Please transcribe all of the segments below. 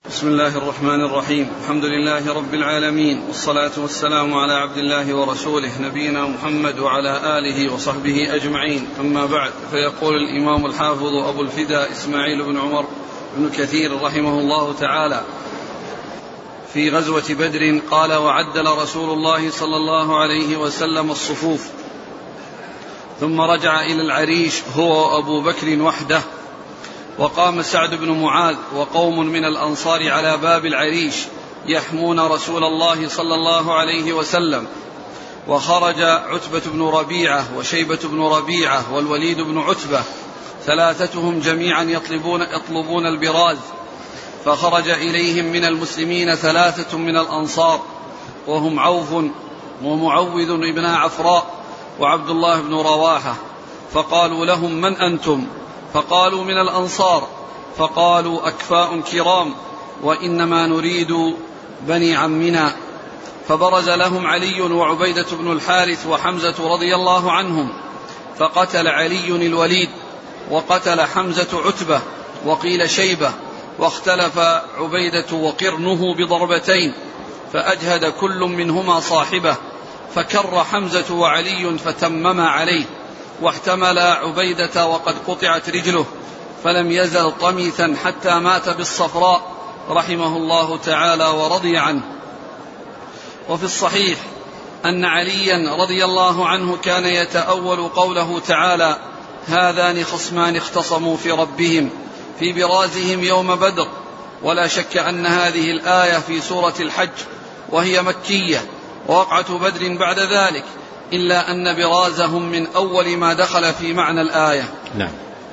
بسم الله الرحمن الرحيم. الحمد لله رب العالمين، والصلاة والسلام على عبد الله ورسوله نبينا محمد وعلى آله وصحبه أجمعين. أما بعد، فيقول الإمام الحافظ أبو الفداء إسماعيل بن عمر بن كثير رحمه الله تعالى في غزوة بدر قال: وعدل رسول الله صلى الله عليه وسلم الصفوف، ثم رجع إلى العريش هو وأبو بكر وحده، وقام سعد بن معاذ وقوم من الأنصار على باب العريش يحمون رسول الله صلى الله عليه وسلم، وخرج عتبة بن ربيعة وشيبة بن ربيعة والوليد بن عتبة ثلاثتهم جميعا يطلبون البراز، فخرج إليهم من المسلمين ثلاثة من الأنصار وهم عوف ومعوذ بن عفراء وعبد الله بن رواحة، فقالوا لهم: من أنتم؟ فقالوا: من الأنصار. فقالوا: أكفاء كرام، وإنما نريد بني عمنا. فبرز لهم علي وعبيدة بن الحارث وحمزة رضي الله عنهم، فقتل علي الوليد وقتل حمزة عتبة وقيل شيبة، واختلف عبيدة وقرنه بضربتين، فأجهد كل منهما صاحبه، فكر حمزة وعلي فتمم عليه، واحتمل عبيدة وقد قطعت رجله، فلم يزل طميثا حتى مات بالصفراء رحمه الله تعالى ورضي عنه. وفي الصحيح أن عليا رضي الله عنه كان يتأول قوله تعالى: هذان خصمان اختصموا في ربهم في برازهم يوم بدر، ولا شك أن هذه الآية في سورة الحج وهي مكية، ووقعة بدر بعد ذلك، إلا أن برازهم من أول ما دخل في معنى الآية. نعم.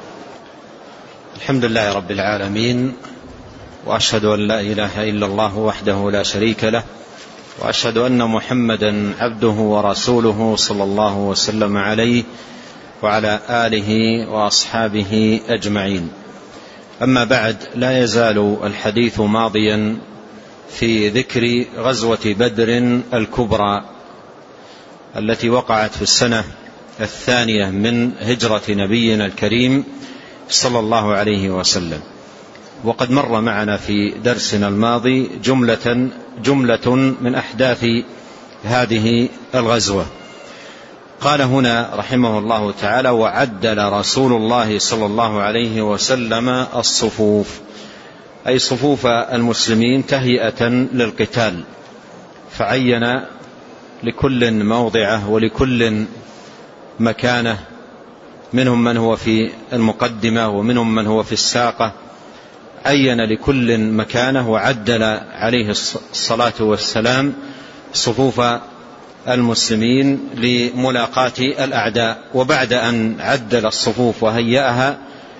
الحمد لله رب العالمين، وأشهد أن لا إله إلا الله وحده لا شريك له، وأشهد أن محمدا عبده ورسوله صلى الله وسلم عليه وعلى آله وأصحابه أجمعين. أما بعد، لا يزال الحديث ماضيا في ذكر غزوة بدر الكبرى التي وقعت في السنة 2 من هجرة نبينا الكريم صلى الله عليه وسلم. وقد مر معنا في درسنا الماضي جملة من أحداث هذه الغزوة. قال هنا رحمه الله تعالى: وعدل رسول الله صلى الله عليه وسلم الصفوف، أي صفوف المسلمين تهيئة للقتال، فعين لكل موضعه ولكل مكانه، منهم من هو في المقدمة ومنهم من هو في الساقة، عين لكل مكانه، وعدل عليه الصلاة والسلام صفوف المسلمين لملاقاة الأعداء. وبعد أن عدل الصفوف وهيأها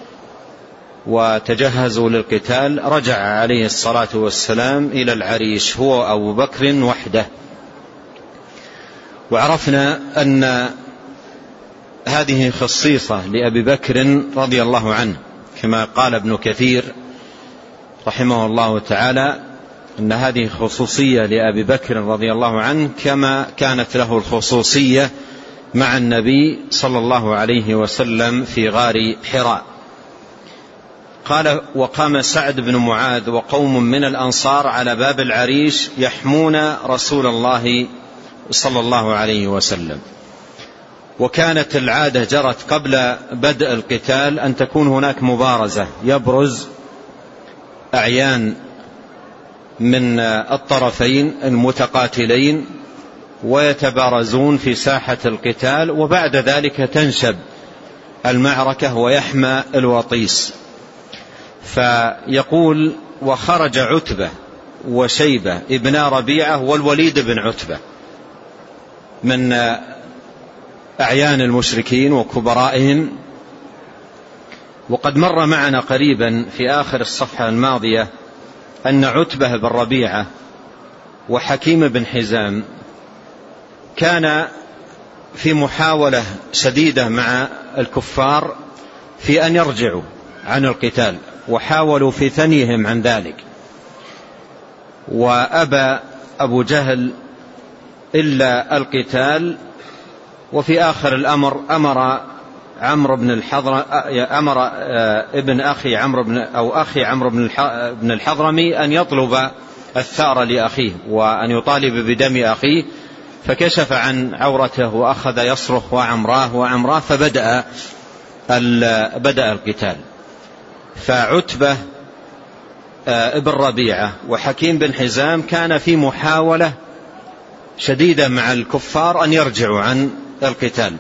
وتجهزوا للقتال، رجع عليه الصلاة والسلام إلى العريش هو أبو بكر وحده. وعرفنا أن هذه خصيصة لأبي بكر رضي الله عنه، كما قال ابن كثير رحمه الله تعالى أن هذه خصوصية لأبي بكر رضي الله عنه، كما كانت له الخصوصية مع النبي صلى الله عليه وسلم في غار حراء. قال: وقام سعد بن معاذ وقوم من الأنصار على باب العريش يحمون رسول الله صلى الله عليه وسلم. وكانت العادة جرت قبل بدء القتال أن تكون هناك مبارزة، يبرز أعيان من الطرفين المتقاتلين ويتبارزون في ساحة القتال، وبعد ذلك تنشب المعركة ويحمى الوطيس. فيقول: وخرج عتبة وشيبة ابن ربيعة والوليد بن عتبة من أعيان المشركين وكبرائهم. وقد مر معنا قريبا في آخر الصفحة الماضية أن عتبة بن ربيعة وحكيم بن حزام كان في محاولة شديدة مع الكفار في أن يرجعوا عن القتال، وحاولوا في ثنيهم عن ذلك، وأبى أبو جهل إلا القتال. وفي آخر الأمر أمر عمرو بن الحضرمي أمر ابن أخي عمرو بن الحضرمي أن يطلب الثأر لأخيه وأن يطالب بدم أخيه، فكشف عن عورته وأخذ يصرخ وعمراه فبدأ القتال. فعتبة ابن ربيعة وحكيم بن حزام كان في محاولة شديدة مع الكفار أن يرجعوا عن القتال،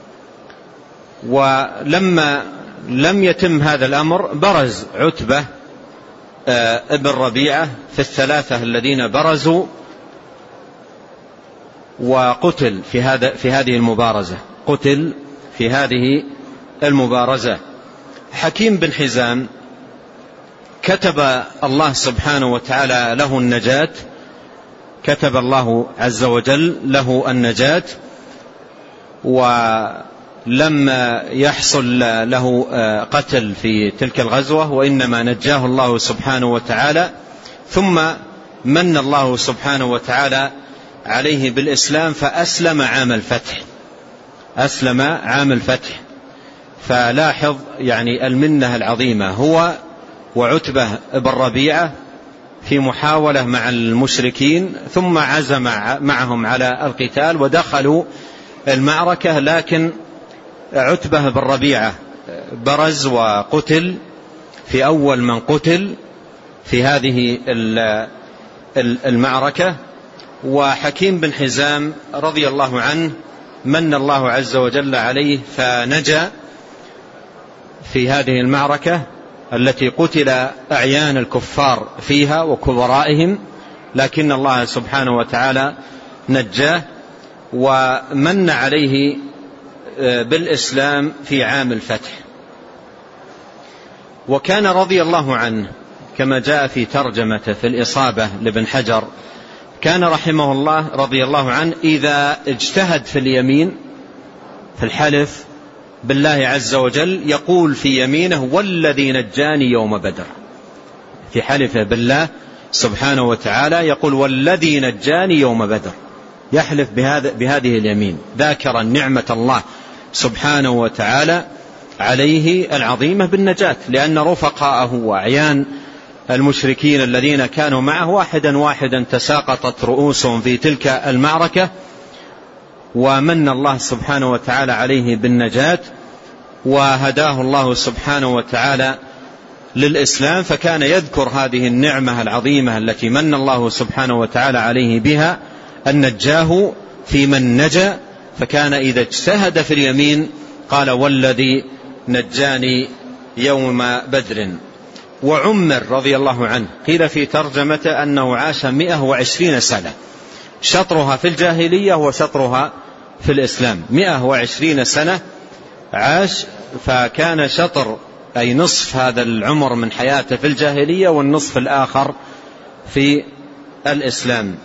ولما لم يتم هذا الأمر برز عتبة ابن ربيعة في الثلاثة الذين برزوا وقتل في هذه المبارزة. حكيم بن حزام كتب الله سبحانه وتعالى له النجاة، كتب الله عز وجل له النجاة، ولما يحصل له قتل في تلك الغزوة وإنما نجاه الله سبحانه وتعالى، ثم من الله سبحانه وتعالى عليه بالإسلام فأسلم عام الفتح. فلاحظ يعني المنة العظيمة، هو وعتبة بن ربيعة في محاولة مع المشركين، ثم عزم معهم على القتال ودخلوا المعركة، لكن عتبة بن ربيعة برز وقتل في أول من قتل في هذه المعركة. وحكيم بن حزام رضي الله عنه من الله عز وجل عليه فنجا في هذه المعركة التي قتل أعيان الكفار فيها وكبرائهم، لكن الله سبحانه وتعالى نجاه ومن عليه بالإسلام في عام الفتح. وكان رضي الله عنه كما جاء في ترجمته في الإصابة لابن حجر، كان رحمه الله رضي الله عنه إذا اجتهد في اليمين في الحلف بالله عز وجل يقول في يمينه والذي نجاني يوم بدر، في حلفه بالله سبحانه وتعالى يقول والذي نجاني يوم بدر، يحلف بهذه اليمين ذاكرا نعمة الله سبحانه وتعالى عليه العظيمة بالنجاة، لأن رفقاءه وأعيان المشركين الذين كانوا معه واحدا تساقطت رؤوسهم في تلك المعركة، ومن الله سبحانه وتعالى عليه بالنجاة وهداه الله سبحانه وتعالى للإسلام، فكان يذكر هذه النعمة العظيمة التي من الله سبحانه وتعالى عليه بها أن نجاه في من نجا، فكان إذا اجتهد في اليمين قال والذي نجاني يوم بدر. وعمر رضي الله عنه قيل في ترجمته أنه عاش 120 سنة، شطرها في الجاهلية وشطرها في الإسلام، 120 سنة عاش، فكان شطر أي نصف هذا العمر من حياته في الجاهلية والنصف الآخر في الإسلام.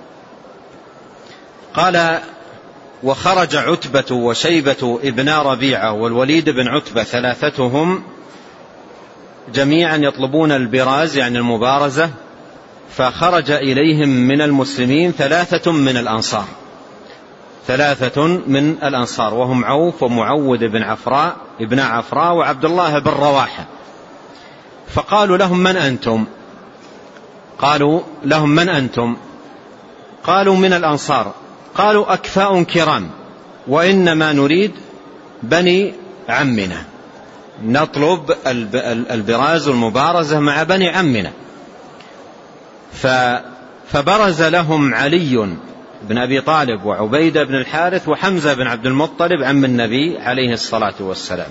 قال وخرج عتبة وشيبة ابن ربيعة والوليد بن عتبة ثلاثتهم جميعا يطلبون البراز يعني المبارزة، فخرج إليهم من المسلمين ثلاثة من الأنصار وهم عوف ومعوذ ابن عفراء وعبد الله بن رواحة. فقالوا لهم من أنتم؟ قالوا من الأنصار. قالوا أكفاء كرام وإنما نريد بني عمنا، نطلب البراز والمبارزة مع بني عمنا. فبرز لهم علي بن أبي طالب وعبيدة بن الحارث وحمزة بن عبد المطلب عم النبي عليه الصلاة والسلام.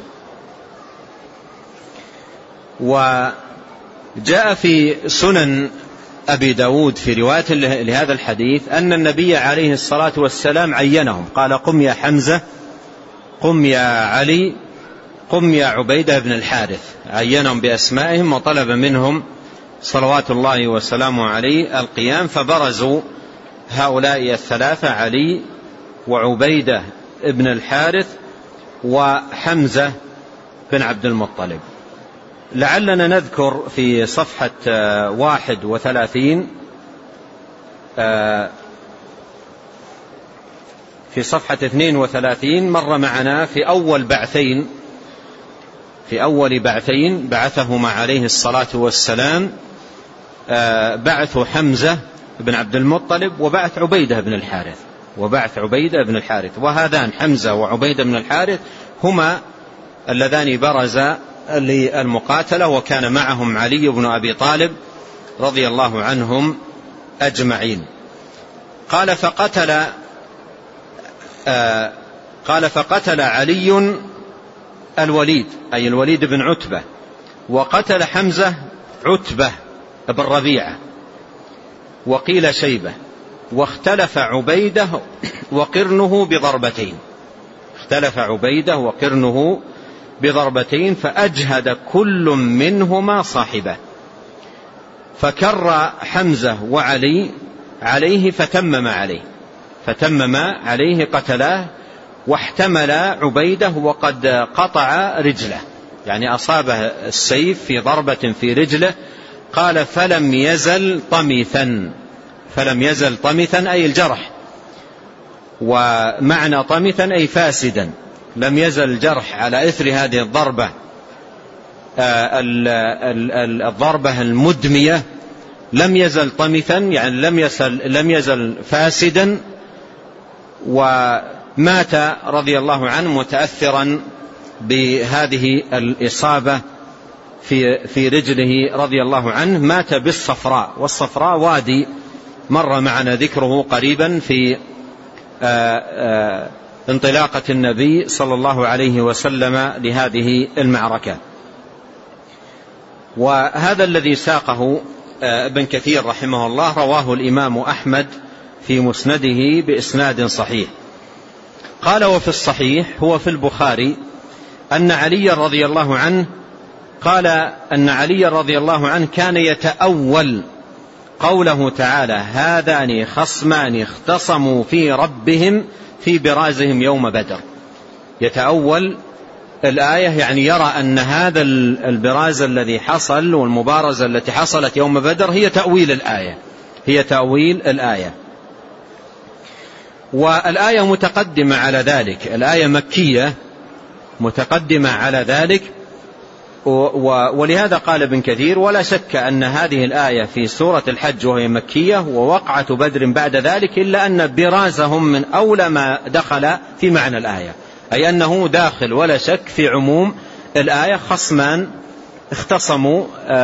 وجاء في سنن أبي داود في رواية لهذا الحديث أن النبي عليه الصلاة والسلام عينهم، قال قم يا حمزة، قم يا علي، قم يا عبيدة بن الحارث، عينهم بأسمائهم وطلب منهم صلوات الله وسلامه عليه القيام، فبرزوا هؤلاء الثلاثة علي وعبيدة بن الحارث وحمزة بن عبد المطلب. لعلنا نذكر في صفحة 31 في صفحة 32 مر معنا في أول بعثين في أول بعثين بعثهما عليه الصلاة والسلام، بعث حمزة بن عبد المطلب وبعث عبيدة بن الحارث، وهذان حمزة وعبيدة بن الحارث هما اللذان برزا للمقاتلة، وكان معهم علي بن أبي طالب رضي الله عنهم أجمعين. قال فقتل علي الوليد، أي الوليد بن عتبة، وقتل حمزة عتبة بن ربيعة، وقيل شيبة، واختلف عبيدة وقرنه بضربتين فأجهد كل منهما صاحبه، فكر حمزة وعلي عليه فتمم عليه قتلاه، واحتمل عبيدة وقد قطع رجله، يعني أصابه السيف في ضربة في رجله. قال فلم يزل طمثا أي الجرح، ومعنى طمثا أي فاسدا، لم يزل الجرح على إثر هذه الضربة الضربة المدمية، لم يزل طمثا يعني لم يزل فاسدا، ومات رضي الله عنه متأثرا بهذه الإصابة في رجله رضي الله عنه. مات بالصفراء، والصفراء وادي مر معنا ذكره قريبا في انطلاقة النبي صلى الله عليه وسلم لهذه المعركة. وهذا الذي ساقه ابن كثير رحمه الله رواه الإمام أحمد في مسنده بإسناد صحيح. قال وفي الصحيح هو في البخاري أن علي رضي الله عنه كان يتأول قوله تعالى هذان خصمان اختصموا في ربهم في برازهم يوم بدر. يتأول الآية يعني يرى أن هذا البراز الذي حصل والمبارزة التي حصلت يوم بدر هي تأويل الآية. والآية متقدمة على ذلك، الآية مكية متقدمة على ذلك، ولهذا قال ابن كثير ولا شك أن هذه الآية في سورة الحج وهي مكية، ووقعة بدر بعد ذلك، إلا أن برازهم من أولى ما دخل في معنى الآية، أي أنه داخل ولا شك في عموم الآية. خصمان اختصموا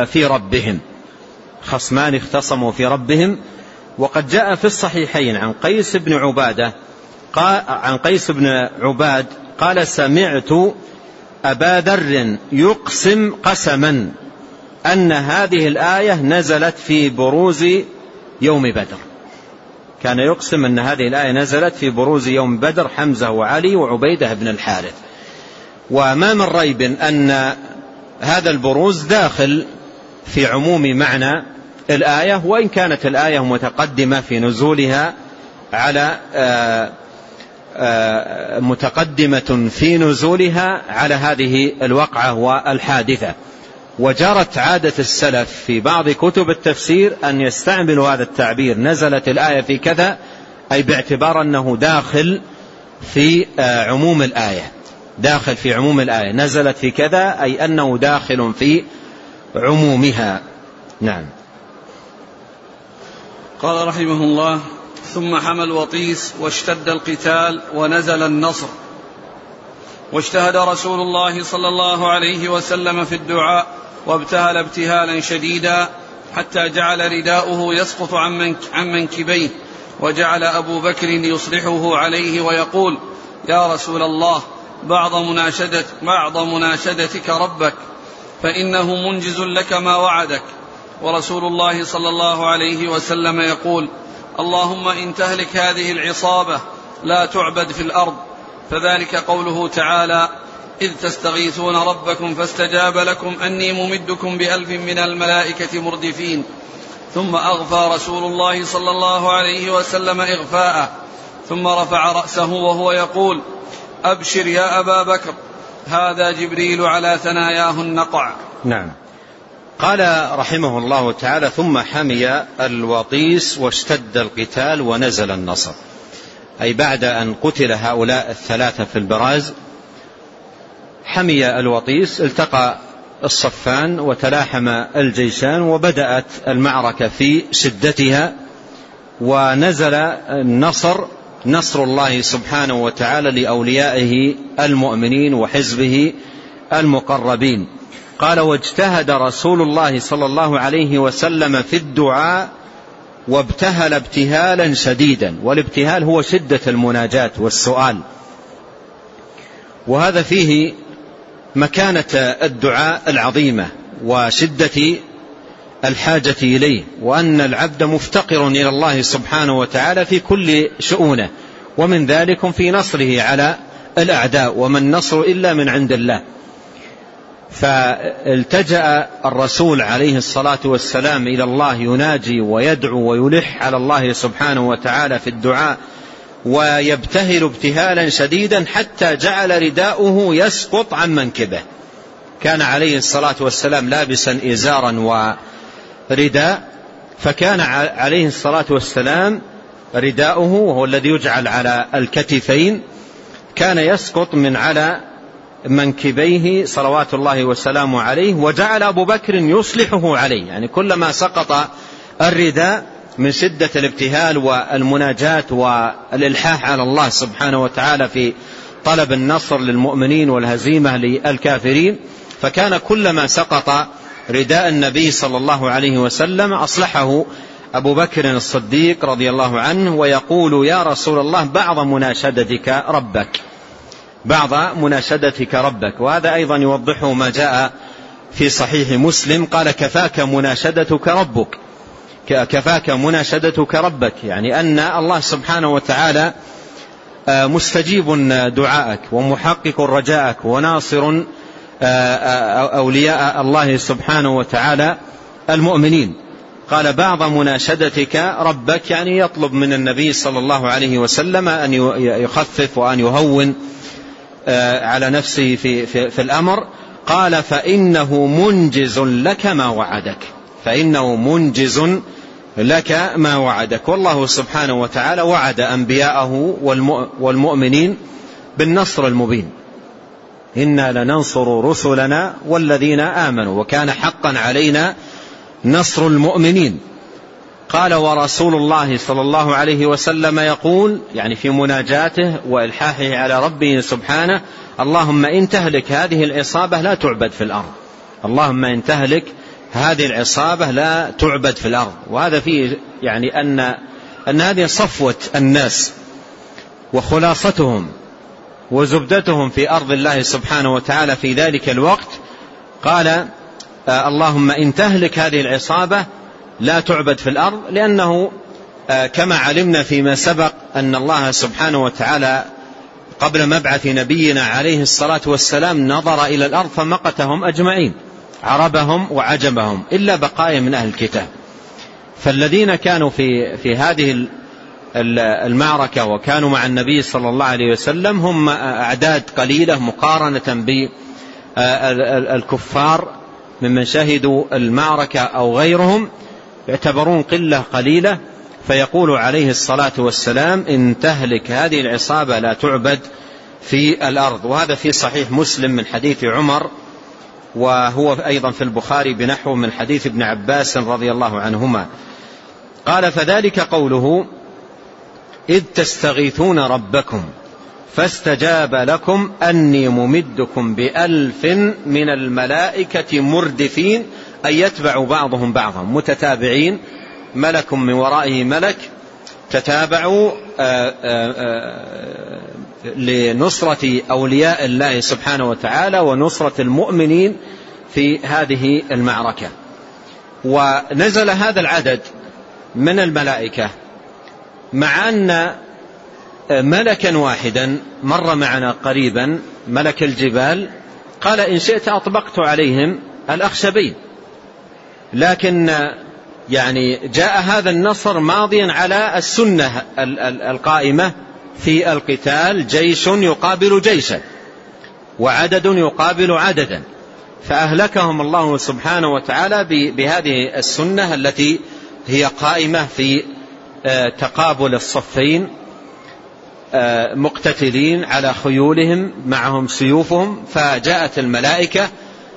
في ربهم. وقد جاء في الصحيحين عن قيس بن عباد قال سمعت أبا ذر يقسم قسما أن هذه الآية نزلت في بروز يوم بدر. كان يقسم أن هذه الآية نزلت في بروز يوم بدر، حمزة وعلي وعبيدة بن الحارث. وما من ريب أن هذا البروز داخل في عموم معنى الآية، وإن كانت الآية متقدمة في نزولها على هذه الوقعة والحادثة. وجرت عادة السلف في بعض كتب التفسير أن يستعملوا هذا التعبير نزلت الآية في كذا، أي باعتبار أنه داخل في عموم الآية، نزلت في كذا أي أنه داخل في عمومها. نعم. قال رحمه الله ثم حمى الوطيس واشتد القتال ونزل النصر، واجتهد رسول الله صلى الله عليه وسلم في الدعاء، وابتهل ابتهالا شديدا حتى جعل رداؤه يسقط عن منكبيه، وجعل أبو بكر يصلحه عليه ويقول يا رسول الله بعض مناشدتك ربك فإنه منجز لك ما وعدك. ورسول الله صلى الله عليه وسلم يقول اللهم إن تهلك هذه العصابة لا تعبد في الأرض. فذلك قوله تعالى إذ تستغيثون ربكم فاستجاب لكم أني ممدكم ب1000 من الملائكة مردفين. ثم أغفى رسول الله صلى الله عليه وسلم إغفاءه، ثم رفع رأسه وهو يقول أبشر يا أبا بكر هذا جبريل على ثناياه النقع. نعم. قال رحمه الله تعالى ثم حمي الوطيس واشتد القتال ونزل النصر، أي بعد أن قتل هؤلاء الثلاثة في البراز حمي الوطيس التقى الصفان وتلاحم الجيشان، وبدأت المعركة في شدتها، ونزل نصر الله سبحانه وتعالى لأوليائه المؤمنين وحزبه المقربين. قال: واجتهد رسول الله صلى الله عليه وسلم في الدعاء وابتهل ابتهالا شديدا. والابتهال هو شدة المناجاة والسؤال، وهذا فيه مكانة الدعاء العظيمة وشدة الحاجة إليه، وأن العبد مفتقر إلى الله سبحانه وتعالى في كل شؤونه، ومن ذلك في نصره على الأعداء، وما النصر إلا من عند الله. فالتجأ الرسول عليه الصلاة والسلام إلى الله يناجي ويدعو ويلح على الله سبحانه وتعالى في الدعاء، ويبتهل ابتهالا شديدا حتى جعل رداؤه يسقط عن منكبه. كان عليه الصلاة والسلام لابسا إزارا ورداء، فكان عليه الصلاة والسلام رداؤه، وهو الذي يجعل على الكتفين، كان يسقط من على منكبيه صلوات الله وسلامه عليه، وجعل أبو بكر يصلحه عليه. يعني كلما سقط الرداء من شدة الابتهال والمناجاة والإلحاح على الله سبحانه وتعالى في طلب النصر للمؤمنين والهزيمة للكافرين، فكان كلما سقط رداء النبي صلى الله عليه وسلم أصلحه أبو بكر الصديق رضي الله عنه، ويقول: يا رسول الله، بعض مناشدتك ربك. وهذا أيضا يوضحه ما جاء في صحيح مسلم، قال: كفاك مناشدتك ربك، يعني أن الله سبحانه وتعالى مستجيب دعائك ومحقق رجائك وناصر أولياء الله سبحانه وتعالى المؤمنين. قال: بعض مناشدتك ربك، يعني يطلب من النبي صلى الله عليه وسلم أن يخفف وأن يهون على نفسه في الأمر. قال: فإنه منجز لك ما وعدك. والله سبحانه وتعالى وعد أنبياءه والمؤمنين بالنصر المبين: إنا لننصر رسلنا والذين آمنوا وكان حقا علينا نصر المؤمنين. قال: ورسول الله صلى الله عليه وسلم يقول، يعني في مناجاته وإلحاحه على ربه سبحانه: اللهم إن تهلك هذه العصابة لا تعبد في الأرض. اللهم إن تهلك هذه العصابة لا تعبد في الأرض. وهذا فيه يعني أن هذه صفوة الناس وخلاصتهم وزبدتهم في أرض الله سبحانه وتعالى في ذلك الوقت. قال: اللهم إن تهلك هذه العصابة لا تعبد في الأرض، لأنه كما علمنا فيما سبق أن الله سبحانه وتعالى قبل مبعث نبينا عليه الصلاة والسلام نظر إلى الأرض فمقتهم أجمعين، عربهم وعجمهم، إلا بقايا من أهل الكتاب. فالذين كانوا في هذه المعركة وكانوا مع النبي صلى الله عليه وسلم هم أعداد قليلة مقارنة بالكفار ممن شهدوا المعركة أو غيرهم، يعتبرون قلة قليلة. فيقول عليه الصلاة والسلام: إن تهلك هذه العصابة لا تعبد في الأرض. وهذا في صحيح مسلم من حديث عمر، وهو أيضا في البخاري بنحو من حديث ابن عباس رضي الله عنهما. قال: فذلك قوله: إذ تستغيثون ربكم فاستجاب لكم أني ممدكم ب1000 من الملائكة مردفين، أي يتبع بعضهم بعضا متتابعين، ملك من ورائه ملك، تتابعوا لنصرة أولياء الله سبحانه وتعالى ونصرة المؤمنين في هذه المعركة. ونزل هذا العدد من الملائكة، مع أن ملكا واحدا مر معنا قريبا، ملك الجبال، قال: إن شئت أطبقت عليهم الأخشبين. لكن يعني جاء هذا النصر ماضيا على السنة القائمة في القتال: جيش يقابل جيشا وعدد يقابل عددا، فأهلكهم الله سبحانه وتعالى بهذه السنة التي هي قائمة في تقابل الصفين مقتتلين على خيولهم معهم سيوفهم، فجاءت الملائكة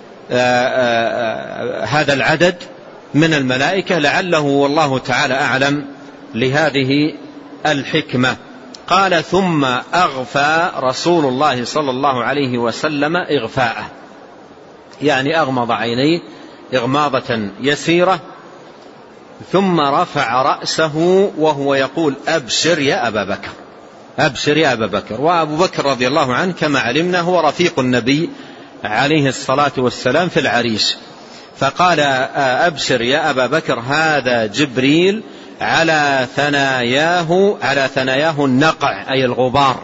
هذا العدد من الملائكة لعله والله تعالى أعلم لهذه الحكمة. قال ثم أغفى رسول الله صلى الله عليه وسلم إغفاءه، يعني أغمض عينيه إغماضة يسيرة، ثم رفع رأسه وهو يقول أبشر يا أبا بكر، أبشر يا أبا بكر. وأبو بكر رضي الله عنه كما علمنا هو رفيق النبي عليه الصلاة والسلام في العريش، فقال أبشر يا أبا بكر هذا جبريل على ثناياه النقع أي الغبار،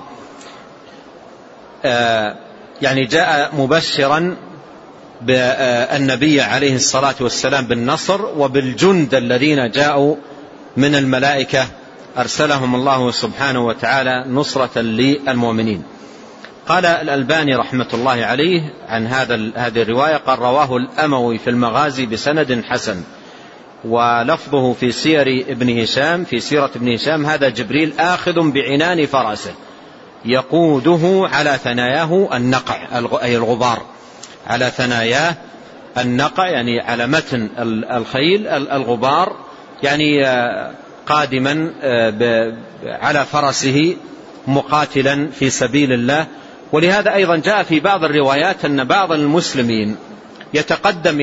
يعني جاء مبشرا بالنبي عليه الصلاة والسلام بالنصر وبالجند الذين جاءوا من الملائكة أرسلهم الله سبحانه وتعالى نصرة للمؤمنين. قال الألباني رحمة الله عليه عن هذه الرواية قال رواه الأموي في المغازي بسند حسن، ولفظه في سيرة ابن هشام هذا جبريل آخذ بعنان فرسه يقوده على ثناياه النقع أي الغبار، على ثناياه النقع يعني على متن الخيل الغبار، يعني قادما على فرسه مقاتلا في سبيل الله. ولهذا أيضا جاء في بعض الروايات أن بعض المسلمين يتقدم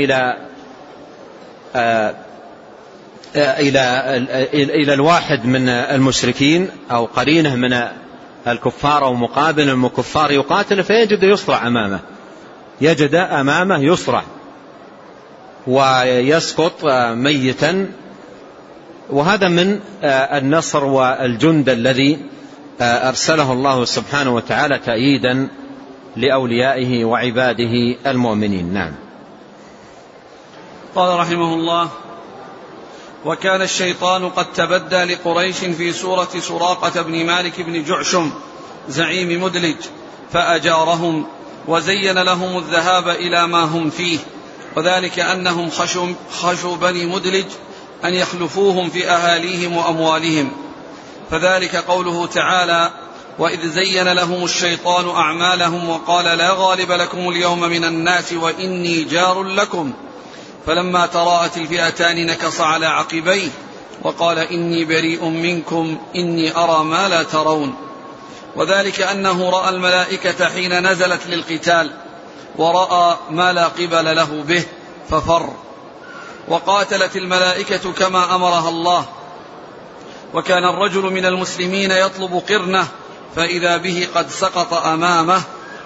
إلى الواحد من المشركين أو قرينه من الكفار أو مقابل الكفار يقاتل فيجد يصرع أمامه، يجد أمامه يصرع ويسقط ميتا، وهذا من النصر والجند الذي أرسله الله سبحانه وتعالى تأييدا لأوليائه وعباده المؤمنين. نعم. قال رحمه الله وكان الشيطان قد تبدى لقريش في صورة سراقة بن مالك بن جعشم زعيم مدلج فأجارهم وزين لهم الذهاب إلى ما هم فيه، وذلك أنهم خشوا بني مدلج أن يخلفوهم في أهاليهم وأموالهم، فذلك قوله تعالى وإذ زين لهم الشيطان أعمالهم وقال لا غالب لكم اليوم من الناس وإني جار لكم، فلما تراءت الفئتان نكص على عقبيه وقال إني بريء منكم إني أرى ما لا ترون، وذلك أنه رأى الملائكة حين نزلت للقتال ورأى ما لا قبل له به ففر، وقاتلت الملائكة كما أمرها الله. وكان الرجل من المسلمين يطلب قرنه فإذا به قد سقط أمامه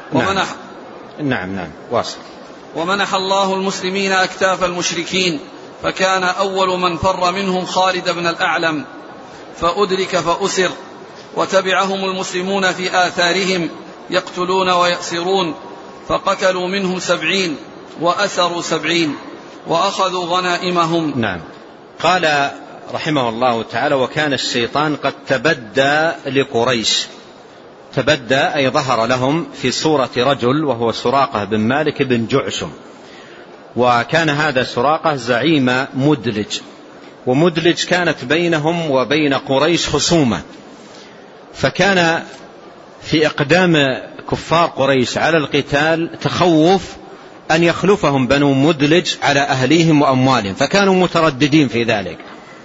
ومنح الله المسلمين أكتاف المشركين، فكان أول من فر منهم خالد بن الأعلم فأدرك فأسر، وتبعهم المسلمون في آثارهم يقتلون ويأسرون، فقتلوا منهم 70 وأسروا 70 وأخذوا غنائمهم. نعم. قال رحمه الله تعالى وكان الشيطان قد تبدى لقريش، تبدى أي ظهر لهم في صورة رجل وهو سراقة بن مالك بن جعشم، وكان هذا سراقة زعيم مدلج، ومدلج كانت بينهم وبين قريش خصومة، فكان في إقدام كفار قريش على القتال تخوف أن يخلفهم بنو مدلج على أهليهم وأموالهم، فكانوا مترددين في ذلك،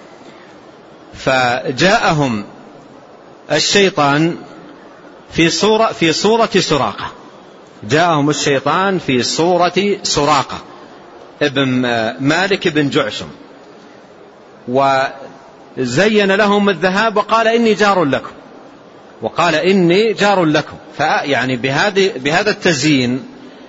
فجاءهم الشيطان في صورة سراقة، جاءهم الشيطان في صورة سراقة ابن مالك بن جعشم، وزين لهم الذهاب وقال إني جار لكم، فيعني بهذا التزيين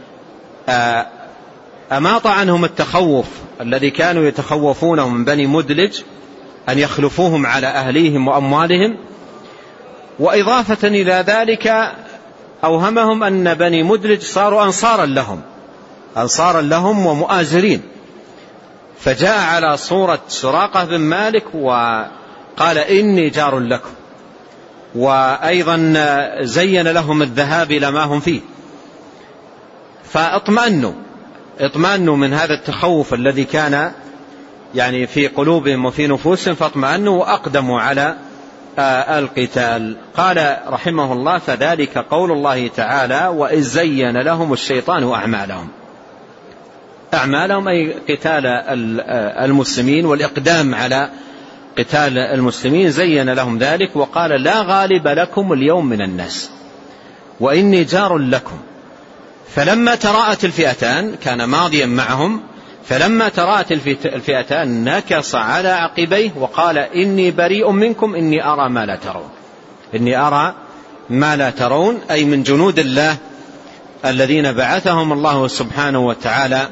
أماط عنهم التخوف الذي كانوا يتخوفونه من بني مدلج أن يخلفوهم على أهليهم وأموالهم، وإضافة إلى ذلك أوهمهم أن بني مدلج صاروا أنصارا لهم ومؤازرين، فجاء على صورة سراقة بن مالك وقال إني جار لكم، وأيضا زين لهم الذهاب إلى ما هم فيه، فاطمأنوا من هذا التخوف الذي كان يعني في قلوبهم وفي نفوسهم، فاطمأنوا وأقدموا على القتال. قال رحمه الله: فذلك قول الله تعالى: وإذ زين لهم الشيطان أعمالهم أي قتال المسلمين والإقدام على قتال المسلمين، زين لهم ذلك وقال: لا غالب لكم اليوم من الناس وإني جار لكم. فلما تراءت الفئتان، كان ماضيا معهم، فلما تراءت الفئتان نكص على عقبيه وقال: إني بريء منكم إني أرى ما لا ترون. إني أرى ما لا ترون أي من جنود الله الذين بعثهم الله سبحانه وتعالى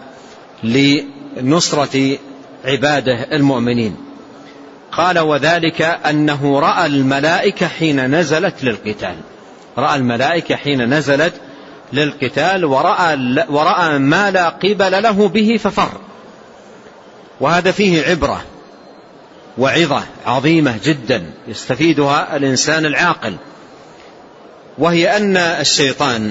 لنصرة عباده المؤمنين. قال: وذلك أنه رأى الملائكة حين نزلت للقتال. رأى الملائكة حين نزلت للقتال ورأى ما لا قبل له به ففر. وهذا فيه عبرة وعظة عظيمة جدا يستفيدها الإنسان العاقل، وهي أن الشيطان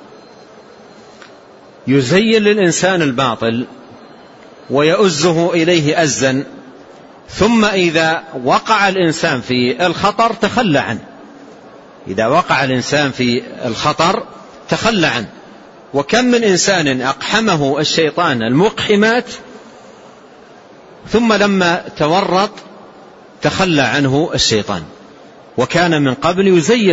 يزين للإنسان الباطل ويؤزه إليه أزا، ثم إذا وقع الإنسان في الخطر تخلى عنه. إذا وقع الإنسان في الخطر تخلى عنه. وكم من إنسان أقحمه الشيطان المقحمات ثم لما تورط تخلى عنه الشيطان، وكان من قبل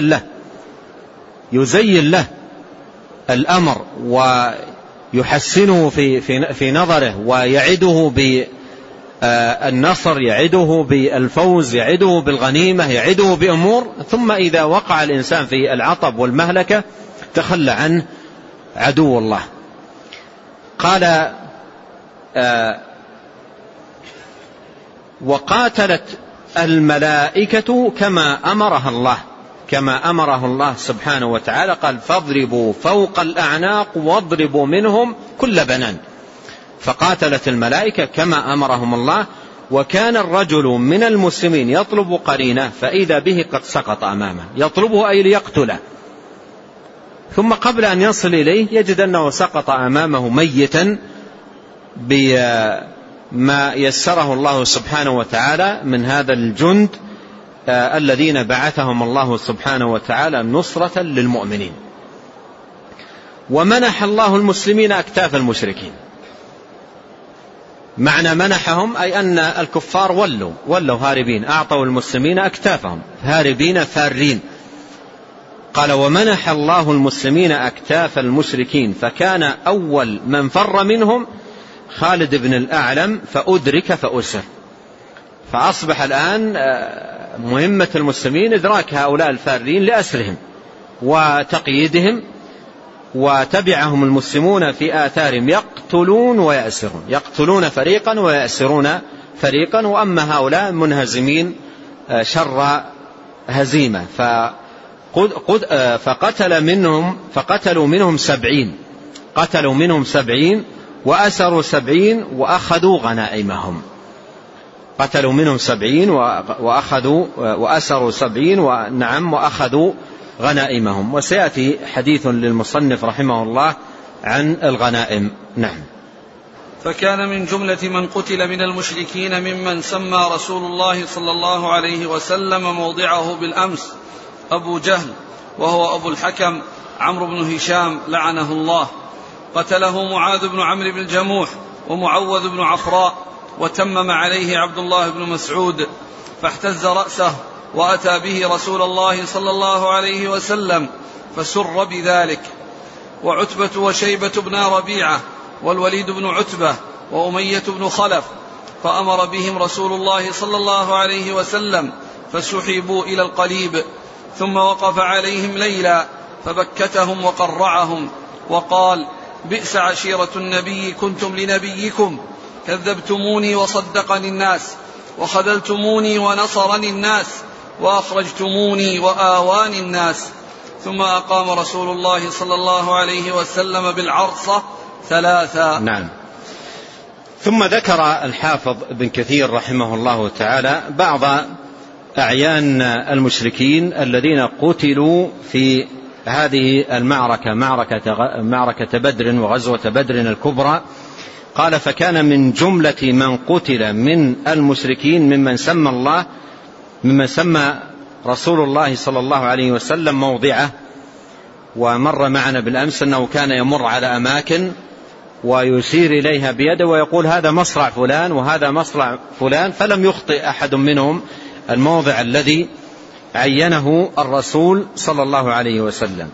يزين له الأمر ويحسنه في نظره، ويعده بالنصر، يعده بالفوز، يعده بالغنيمة، يعده بأمور، ثم إذا وقع الإنسان في العطب والمهلكة تخلى عنه عدو الله. قال: وقاتلت الملائكة كما أمره الله سبحانه وتعالى. قال: فاضربوا فوق الأعناق واضربوا منهم كل بنان. فقاتلت الملائكة كما أمرهم الله. وكان الرجل من المسلمين يطلب قرينه فإذا به قد سقط أمامه، يطلبه أي ليقتله، ثم قبل أن يصل إليه يجد أنه سقط أمامه ميتا بما يسره الله سبحانه وتعالى من هذا الجند الذين بعثهم الله سبحانه وتعالى نصرة للمؤمنين. ومنح الله المسلمين أكتاف المشركين. معنى منحهم أي أن الكفار ولوا هاربين، أعطوا المسلمين أكتافهم هاربين فارين. قال: ومنح الله المسلمين أكتاف المشركين، فكان أول من فر منهم خالد بن الأعلم فأدرك فأسر. فأصبح الآن مهمة المسلمين إدراك هؤلاء الفارين لأسرهم وتقييدهم، وتبعهم المسلمون في آثارهم يقتلون ويأسرون، يقتلون فريقا ويأسرون فريقا. وأما هؤلاء منهزمين شر هزيمة، فقتلوا منهم 70، قتلوا منهم 70 وأسروا 70 وأخذوا غنائمهم. قتلوا منهم 70 وأسروا 70 وأخذوا غنائمهم. وسيأتي حديث للمصنف رحمه الله عن الغنائم. نعم. فكان من جملة من قتل من المشركين ممن سمى رسول الله صلى الله عليه وسلم موضعه بالأمس أبو جهل، وهو أبو الحكم عمرو بن هشام لعنه الله. قتله معاذ بن عمرو بن الجموح ومعوذ بن عفراء، وتمم عليه عبد الله بن مسعود، فاحتز رأسه وأتى به رسول الله صلى الله عليه وسلم فسر بذلك. وعتبة وشيبة بن ربيعة والوليد بن عتبة وأمية بن خلف، فأمر بهم رسول الله صلى الله عليه وسلم فسحبوا إلى القليب، ثم وقف عليهم ليلا فبكتهم وقرعهم وقال: بئس عشيرة النبي كنتم لنبيكم، كذبتموني وصدقني الناس، وخذلتموني ونصرني الناس، وأخرجتموني وآواني الناس. ثم أقام رسول الله صلى الله عليه وسلم بالعرصة 3. نعم. ثم ذكر الحافظ ابن كثير رحمه الله تعالى بعض أعيان المشركين الذين قتلوا في هذه المعركة، معركة بدر وغزوة بدر الكبرى. قال: فكان من جملة من قتل من المشركين ممن سمى رسول الله صلى الله عليه وسلم موضعه، ومر معنا بالأمس أنه كان يمر على أماكن ويشير إليها بيده ويقول هذا مصرع فلان وهذا مصرع فلان، فلم يخطئ أحد منهم الموضع الذي عينه الرسول صلى الله عليه وسلم.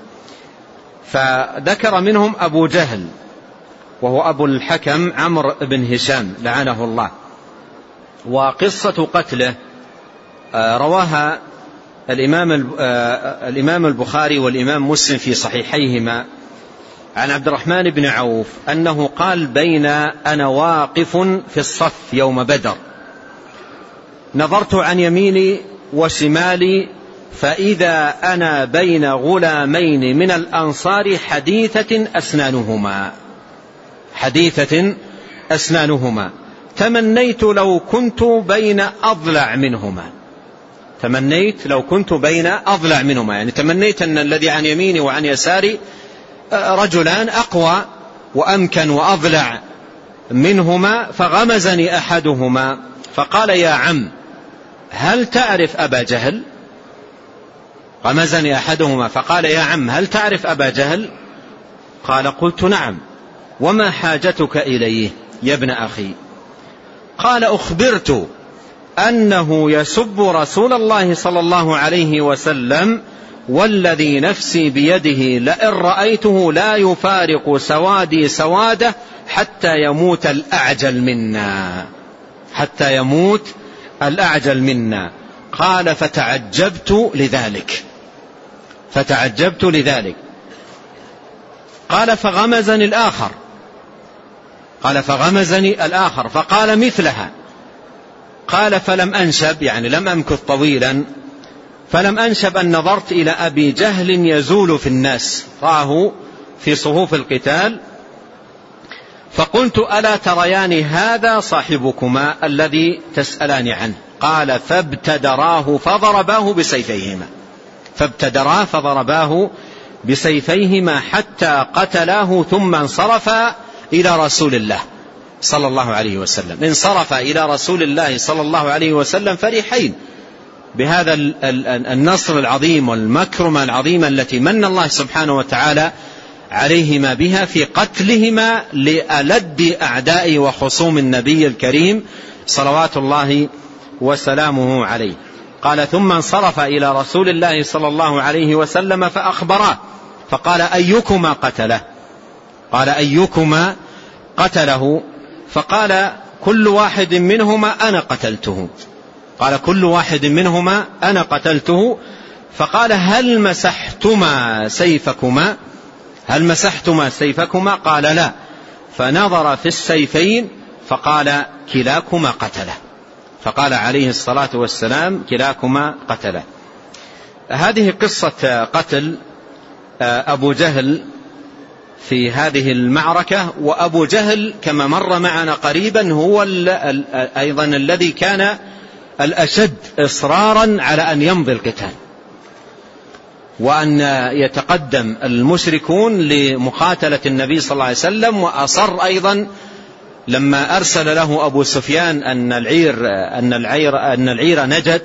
فذكر منهم أبو جهل وهو أبو الحكم عمرو بن هشام لعنه الله. وقصة قتله رواها الإمام البخاري والإمام مسلم في صحيحيهما عن عبد الرحمن بن عوف أنه قال: بين أنا واقف في الصف يوم بدر نظرت عن يميني وشمالي فإذا أنا بين غلامين من الأنصار حديثة أسنانهما تمنيت لو كنت بين أضلع منهما، يعني تمنيت أن الذي عن يميني وعن يساري رجلان أقوى وأمكن وأضلع منهما، فغمزني أحدهما فقال: يا عم هل تعرف أبا جهل؟ غمزني أحدهما فقال: يا عم هل تعرف أبا جهل؟ قال: قلت: نعم. وما حاجتك إليه يا ابن أخي؟ قال: أخبرت أنه يسب رسول الله صلى الله عليه وسلم والذي نفسي بيده لئن رأيته لا يفارق سوادي سواده حتى يموت الأعجل منا. قال: فتعجبت لذلك. قال: فغمزني الآخر فقال مثلها. قال: فلم أنشب، يعني لم أمكث طويلا، فلم أنشب أن نظرت إلى أبي جهل يزول في الناس، رآه في صفوف القتال، فقلت: ألا تريان هذا صاحبكما الذي تسألان عنه؟ قال: فابتدراه فضرباه بسيفيهما حتى قتلاه ثم انصرف إلى رسول الله صلى الله عليه وسلم. انصرف إلى رسول الله صلى الله عليه وسلم فرحين بهذا النصر العظيم والمكرمة العظيمة التي من الله سبحانه وتعالى عليهما بها في قتلهما لألد أعداء وخصوم النبي الكريم صلوات الله وسلامه عليه. قال: ثم انصرف إلى رسول الله صلى الله عليه وسلم فأخبره فقال: أيكما قتله؟ فقال: كل واحد منهما أنا قتلته. فقال: هل مسحتما سيفكما؟ قال: لا. فنظر في السيفين فقال: كلاكما قتله. فقال عليه الصلاة والسلام: كلاكما قتله. هذه قصة قتل أبو جهل في هذه المعركة. وأبو جهل كما مر معنا قريبا هو أيضا الذي كان الأشد إصرارا على أن يمضي القتال وأن يتقدم المشركون لمقاتلة النبي صلى الله عليه وسلم. وأصر أيضا لما أرسل له أبو سفيان أن العير نجت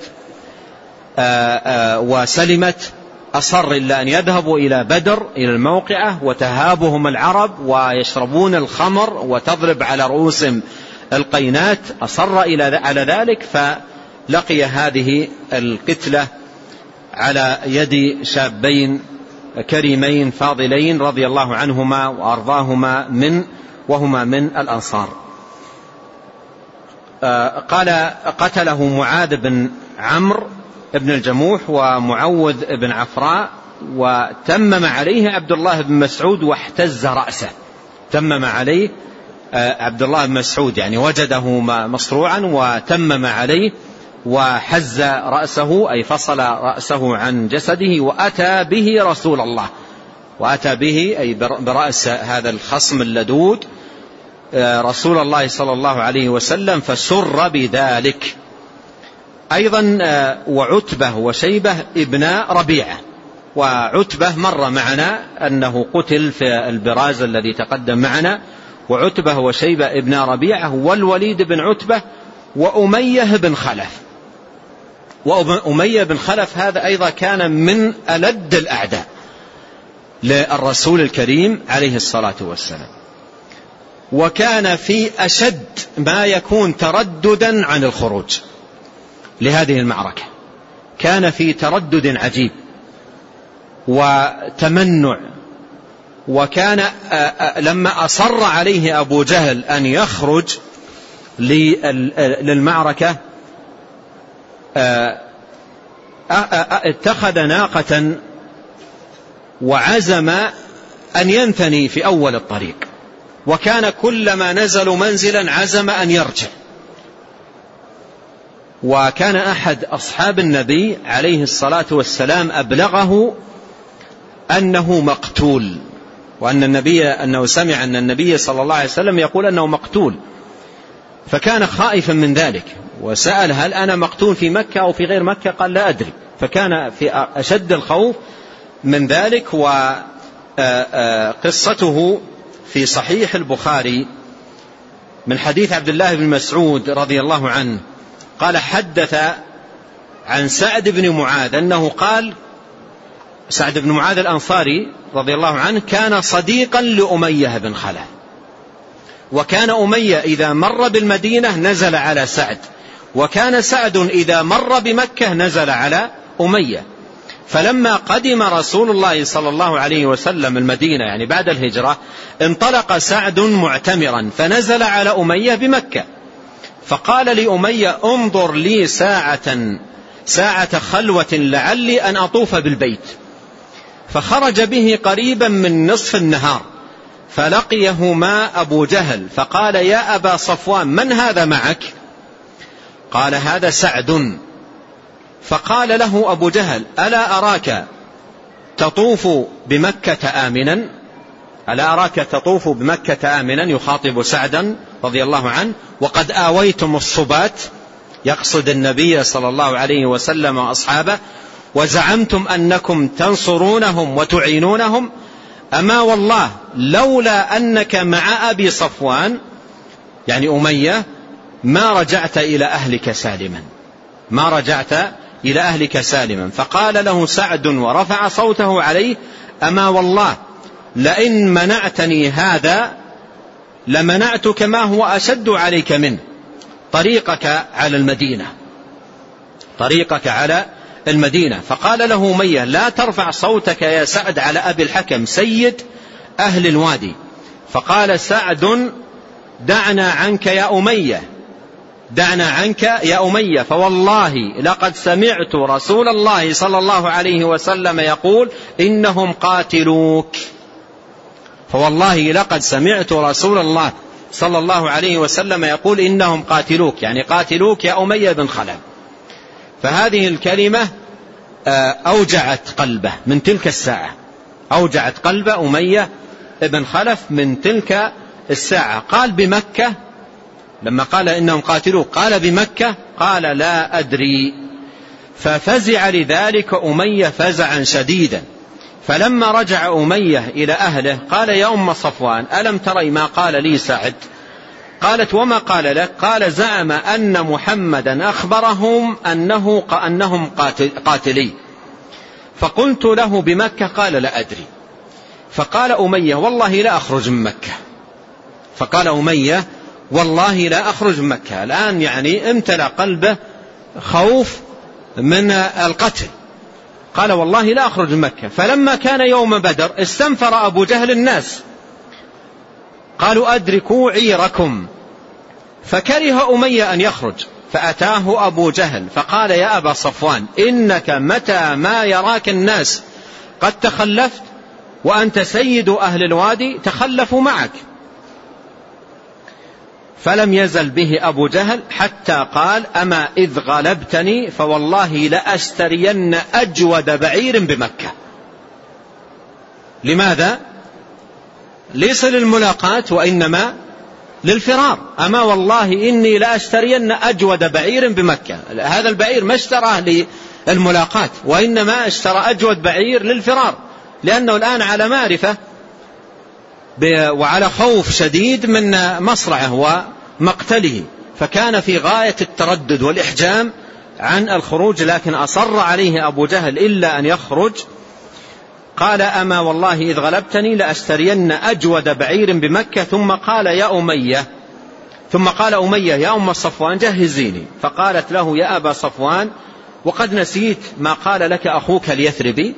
وسلمت، أصر إلا أن يذهبوا إلى بدر إلى الموقعة وتهابهم العرب ويشربون الخمر وتضرب على رؤوسهم القينات، أصر على ذلك، فلقي هذه القتلة على يد شابين كريمين فاضلين رضي الله عنهما وأرضاهما وهما من الأنصار. قال: قتله معاذ بن عمرو بن الجموح ومعوذ بن عفراء، وتمم عليه عبد الله بن مسعود واحتز رأسه. تمم عليه عبد الله بن مسعود، يعني وجده مصروعا وتمم عليه وحز رأسه، أي فصل رأسه عن جسده، وأتى به رسول الله، وأتى به أي برأس هذا الخصم اللدود رسول الله صلى الله عليه وسلم، فسر بذلك. أيضا وعتبة وشيبة ابن ربيعة، وعتبة مر معنا أنه قتل في البراز الذي تقدم معنا، وعتبة وشيبة ابن ربيعة والوليد بن عتبة وأمية بن خلف. وأمية بن خلف هذا أيضا كان من ألد الأعداء للرسول الكريم عليه الصلاة والسلام، وكان في أشد ما يكون ترددا عن الخروج لهذه المعركة، كان في تردد عجيب وتمنع. وكان لما أصر عليه أبو جهل أن يخرج للمعركة اتخذ ناقة وعزم أن ينثني في أول الطريق، وكان كلما نزلوا منزلا عزم أن يرجع. وكان أحد أصحاب النبي عليه الصلاة والسلام أبلغه أنه مقتول، أنه سمع أن النبي صلى الله عليه وسلم يقول أنه مقتول، فكان خائفا من ذلك وسأل هل أنا مقتول في مكة أو في غير مكة؟ قال لا أدري، فكان في أشد الخوف من ذلك. وقصته في صحيح البخاري من حديث عبد الله بن مسعود رضي الله عنه قال حدث عن سعد بن معاذ أنه قال، سعد بن معاذ الأنصاري رضي الله عنه كان صديقا لأمية بن خلف، وكان أمية إذا مر بالمدينة نزل على سعد، وكان سعد إذا مر بمكة نزل على أمية. فلما قدم رسول الله صلى الله عليه وسلم المدينة يعني بعد الهجرة انطلق سعد معتمرا فنزل على أمية بمكة، فقال لأمية انظر لي ساعة خلوة لعلي أن أطوف بالبيت، فخرج به قريبا من نصف النهار فلقيهما أبو جهل فقال يا أبا صفوان من هذا معك؟ قال هذا سعد. فقال له أبو جهل ألا أراك تطوف بمكة آمنا؟ ألا أراك تطوف بمكة آمنا؟ يخاطب سعدا رضي الله عنه، وقد آويتم الصبات، يقصد النبي صلى الله عليه وسلم وأصحابه، وزعمتم أنكم تنصرونهم وتعينونهم، أما والله لولا أنك مع أبي صفوان يعني أمية ما رجعت إلى أهلك سالما، ما رجعت إلى أهلك سالما. فقال له سعد ورفع صوته عليه أما والله لئن منعتني هذا لمنعتك ما هو أشد عليك منه، طريقك على المدينة، طريقك على المدينة. فقال له أمية لا ترفع صوتك يا سعد على أبي الحكم سيد أهل الوادي. فقال سعد دعنا عنك يا أمية، دعنا عنك يا أمية، فوالله لقد سمعت رسول الله صلى الله عليه وسلم يقول إنهم قاتلوك، فوالله لقد سمعت رسول الله صلى الله عليه وسلم يقول إنهم قاتلوك، يعني قاتلوك يا أمية بن خلف. فهذه الكلمة أوجعت قلبه من تلك الساعة، أوجعت قلب أمية بن خلف من تلك الساعة. قال بمكة لما قال إنهم قاتلوك قال بمكة؟ قال لا أدري. ففزع لذلك أمية فزعا شديدا. فلما رجع أمية إلى أهله قال يا أم صفوان ألم تري ما قال لي سعد؟ قالت وما قال لك؟ قال زعم أن محمدا أخبرهم أنهم قاتلي. فقلت له بمكة؟ قال لا أدري. فقال أمية والله لا أخرج من مكة، فقال أمية والله لا أخرج من مكة. الآن يعني امتلأ قلبه خوف من القتل، قال والله لا أخرج من مكة. فلما كان يوم بدر استنفر أبو جهل الناس، قالوا أدركوا عيركم، فكره أمية أن يخرج، فأتاه أبو جهل فقال يا أبا صفوان إنك متى ما يراك الناس قد تخلفت وأنت سيد أهل الوادي تخلفوا معك. فلم يزل به أبو جهل حتى قال أما إذ غلبتني فوالله لأشترين أجود بعير بمكة. لماذا؟ ليس للملاقاة وإنما للفرار. أما والله إني لأشترين أجود بعير بمكة، هذا البعير ما اشتراه للملاقاة وإنما اشترى أجود بعير للفرار، لأنه الآن على معرفة وعلى خوف شديد من مصرعه ومقتله، فكان في غاية التردد والإحجام عن الخروج لكن أصر عليه أبو جهل إلا أن يخرج. قال أما والله إذ غلبتني لأشترين أجود بعير بمكة. ثم قال أمية يا أم صفوان جهزيني. فقالت له يا أبا صفوان وقد نسيت ما قال لك أخوك اليثربي.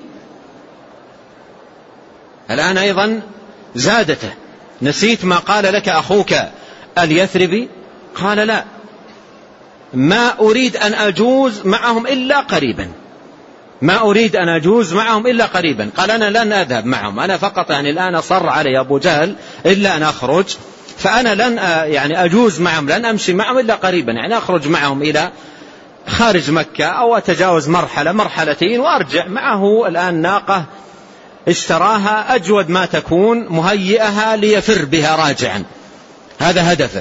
الآن أيضا زادته، نسيت ما قال لك أخوك اليثربي؟ قال لا، ما أريد أن أجوز معهم إلا قريبا، ما أريد أن أجوز معهم إلا قريبا. قال أنا لن أذهب معهم، أنا فقط الآن صر علي أبو جهل إلا أن أخرج، فأنا لن أجوز معهم، لن أمشي معهم إلا قريبا، أخرج معهم إلى خارج مكة أو أتجاوز مرحلتين وأرجع. معه الآن ناقة اشتراها أجود ما تكون، مهيئها ليفر بها راجعا، هذا هدفه.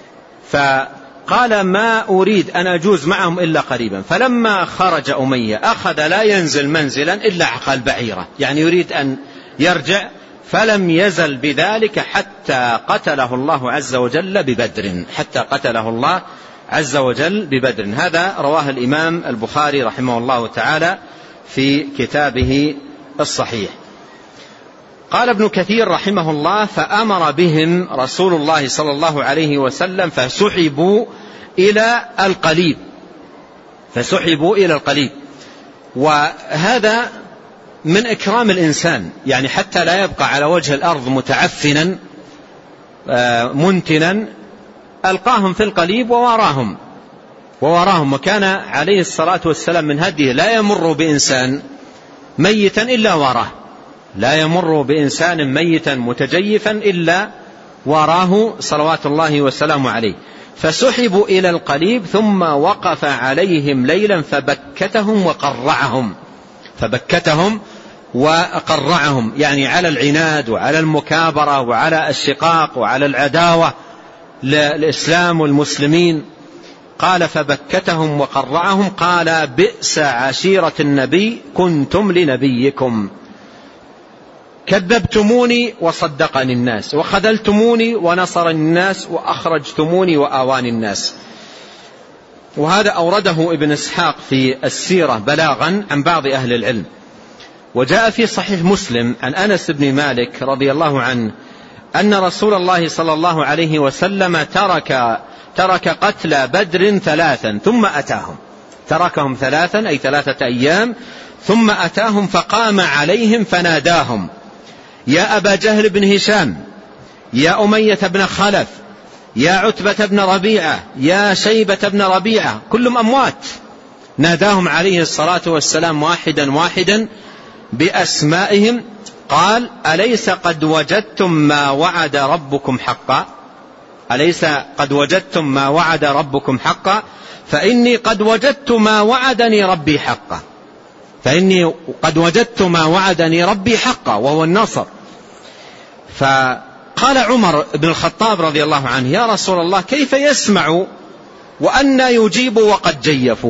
فقال ما أريد أن أجوز معهم إلا قريبا. فلما خرج أمية أخذ لا ينزل منزلا إلا عقل بعيرة، يريد أن يرجع، فلم يزل بذلك حتى قتله الله عز وجل ببدر. هذا رواه الإمام البخاري رحمه الله تعالى في كتابه الصحيح. قال ابن كثير رحمه الله فأمر بهم رسول الله صلى الله عليه وسلم فسحبوا إلى القليب. وهذا من إكرام الإنسان، حتى لا يبقى على وجه الأرض متعفنا منتنا، ألقاهم في القليب ووراهم. وكان عليه الصلاة والسلام من هديه لا يمر بإنسان ميتا إلا وراه، لا يمر بإنسان ميتا متجيفا إلا وراه صلوات الله وسلامه عليه. فسحبوا إلى القليب ثم وقف عليهم ليلا فبكتهم وقرعهم، على العناد وعلى المكابرة وعلى الشقاق وعلى العداوة للإسلام والمسلمين. قال فبكتهم وقرعهم. قال بئس عشيرة النبي كنتم لنبيكم، كذبتموني وصدقني الناس، وخذلتموني ونصرني الناس، وأخرجتموني وآواني الناس. وهذا أورده ابن إسحاق في السيرة بلاغا عن بعض أهل العلم. وجاء في صحيح مسلم عن أنس بن مالك رضي الله عنه أن رسول الله صلى الله عليه وسلم ترك قتل بدر 3 ثم أتاهم، تركهم 3 أي 3 أيام، ثم أتاهم فقام عليهم فناداهم يا أبا جهل بن هشام، يا أمية بن خلف، يا عتبة بن ربيعة، يا شيبة بن ربيعة، كلهم أموات. ناداهم عليه الصلاة والسلام واحدا بأسمائهم. قال أليس قد وجدتم ما وعد ربكم حقا؟ أليس قد وجدتم ما وعد ربكم حقا؟ فإني قد وجدت ما وعدني ربي حقا، فإني قد وجدت ما وعدني ربي حقا وهو النصر. فقال عمر بن الخطاب رضي الله عنه يا رسول الله كيف يسمع وأن يجيب وقد جيفوا؟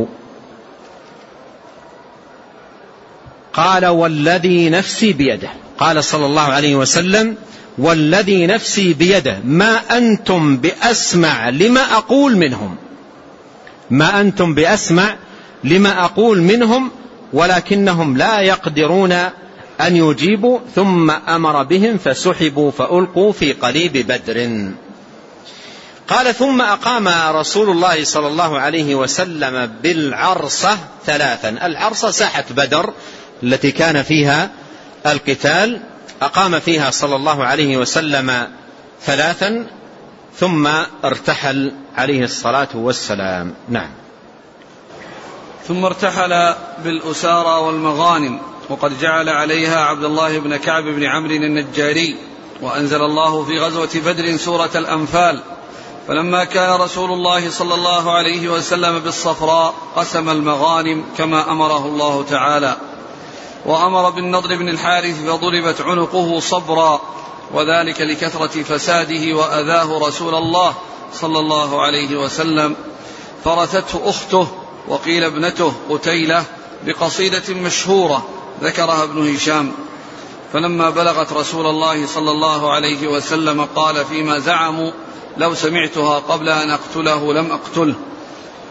قال والذي نفسي بيده، قال صلى الله عليه وسلم والذي نفسي بيده ما أنتم بأسمع لما أقول منهم، ما أنتم بأسمع لما أقول منهم، ولكنهم لا يقدرون أن يجيبوا. ثم أمر بهم فسحبوا فألقوا في قليب بدر. قال ثم أقام رسول الله صلى الله عليه وسلم بالعرصة 3. العرصة ساحة بدر التي كان فيها القتال، أقام فيها صلى الله عليه وسلم 3 ثم ارتحل عليه الصلاة والسلام. نعم. ثم ارتحل بالأسارى والمغانم، وقد جعل عليها عبد الله بن كعب بن عمرو النجاري. وأنزل الله في غزوة بدر سورة الأنفال. فلما كان رسول الله صلى الله عليه وسلم بالصفراء قسم المغانم كما أمره الله تعالى، وأمر بالنضر بن الحارث فضربت عنقه صبرا، وذلك لكثرة فساده وأذاه رسول الله صلى الله عليه وسلم. فرثته أخته وقيل ابنته قتيلة بقصيدة مشهورة ذكرها ابن هشام. فلما بلغت رسول الله صلى الله عليه وسلم قال فيما زعموا لو سمعتها قبل أن أقتله لم أقتله.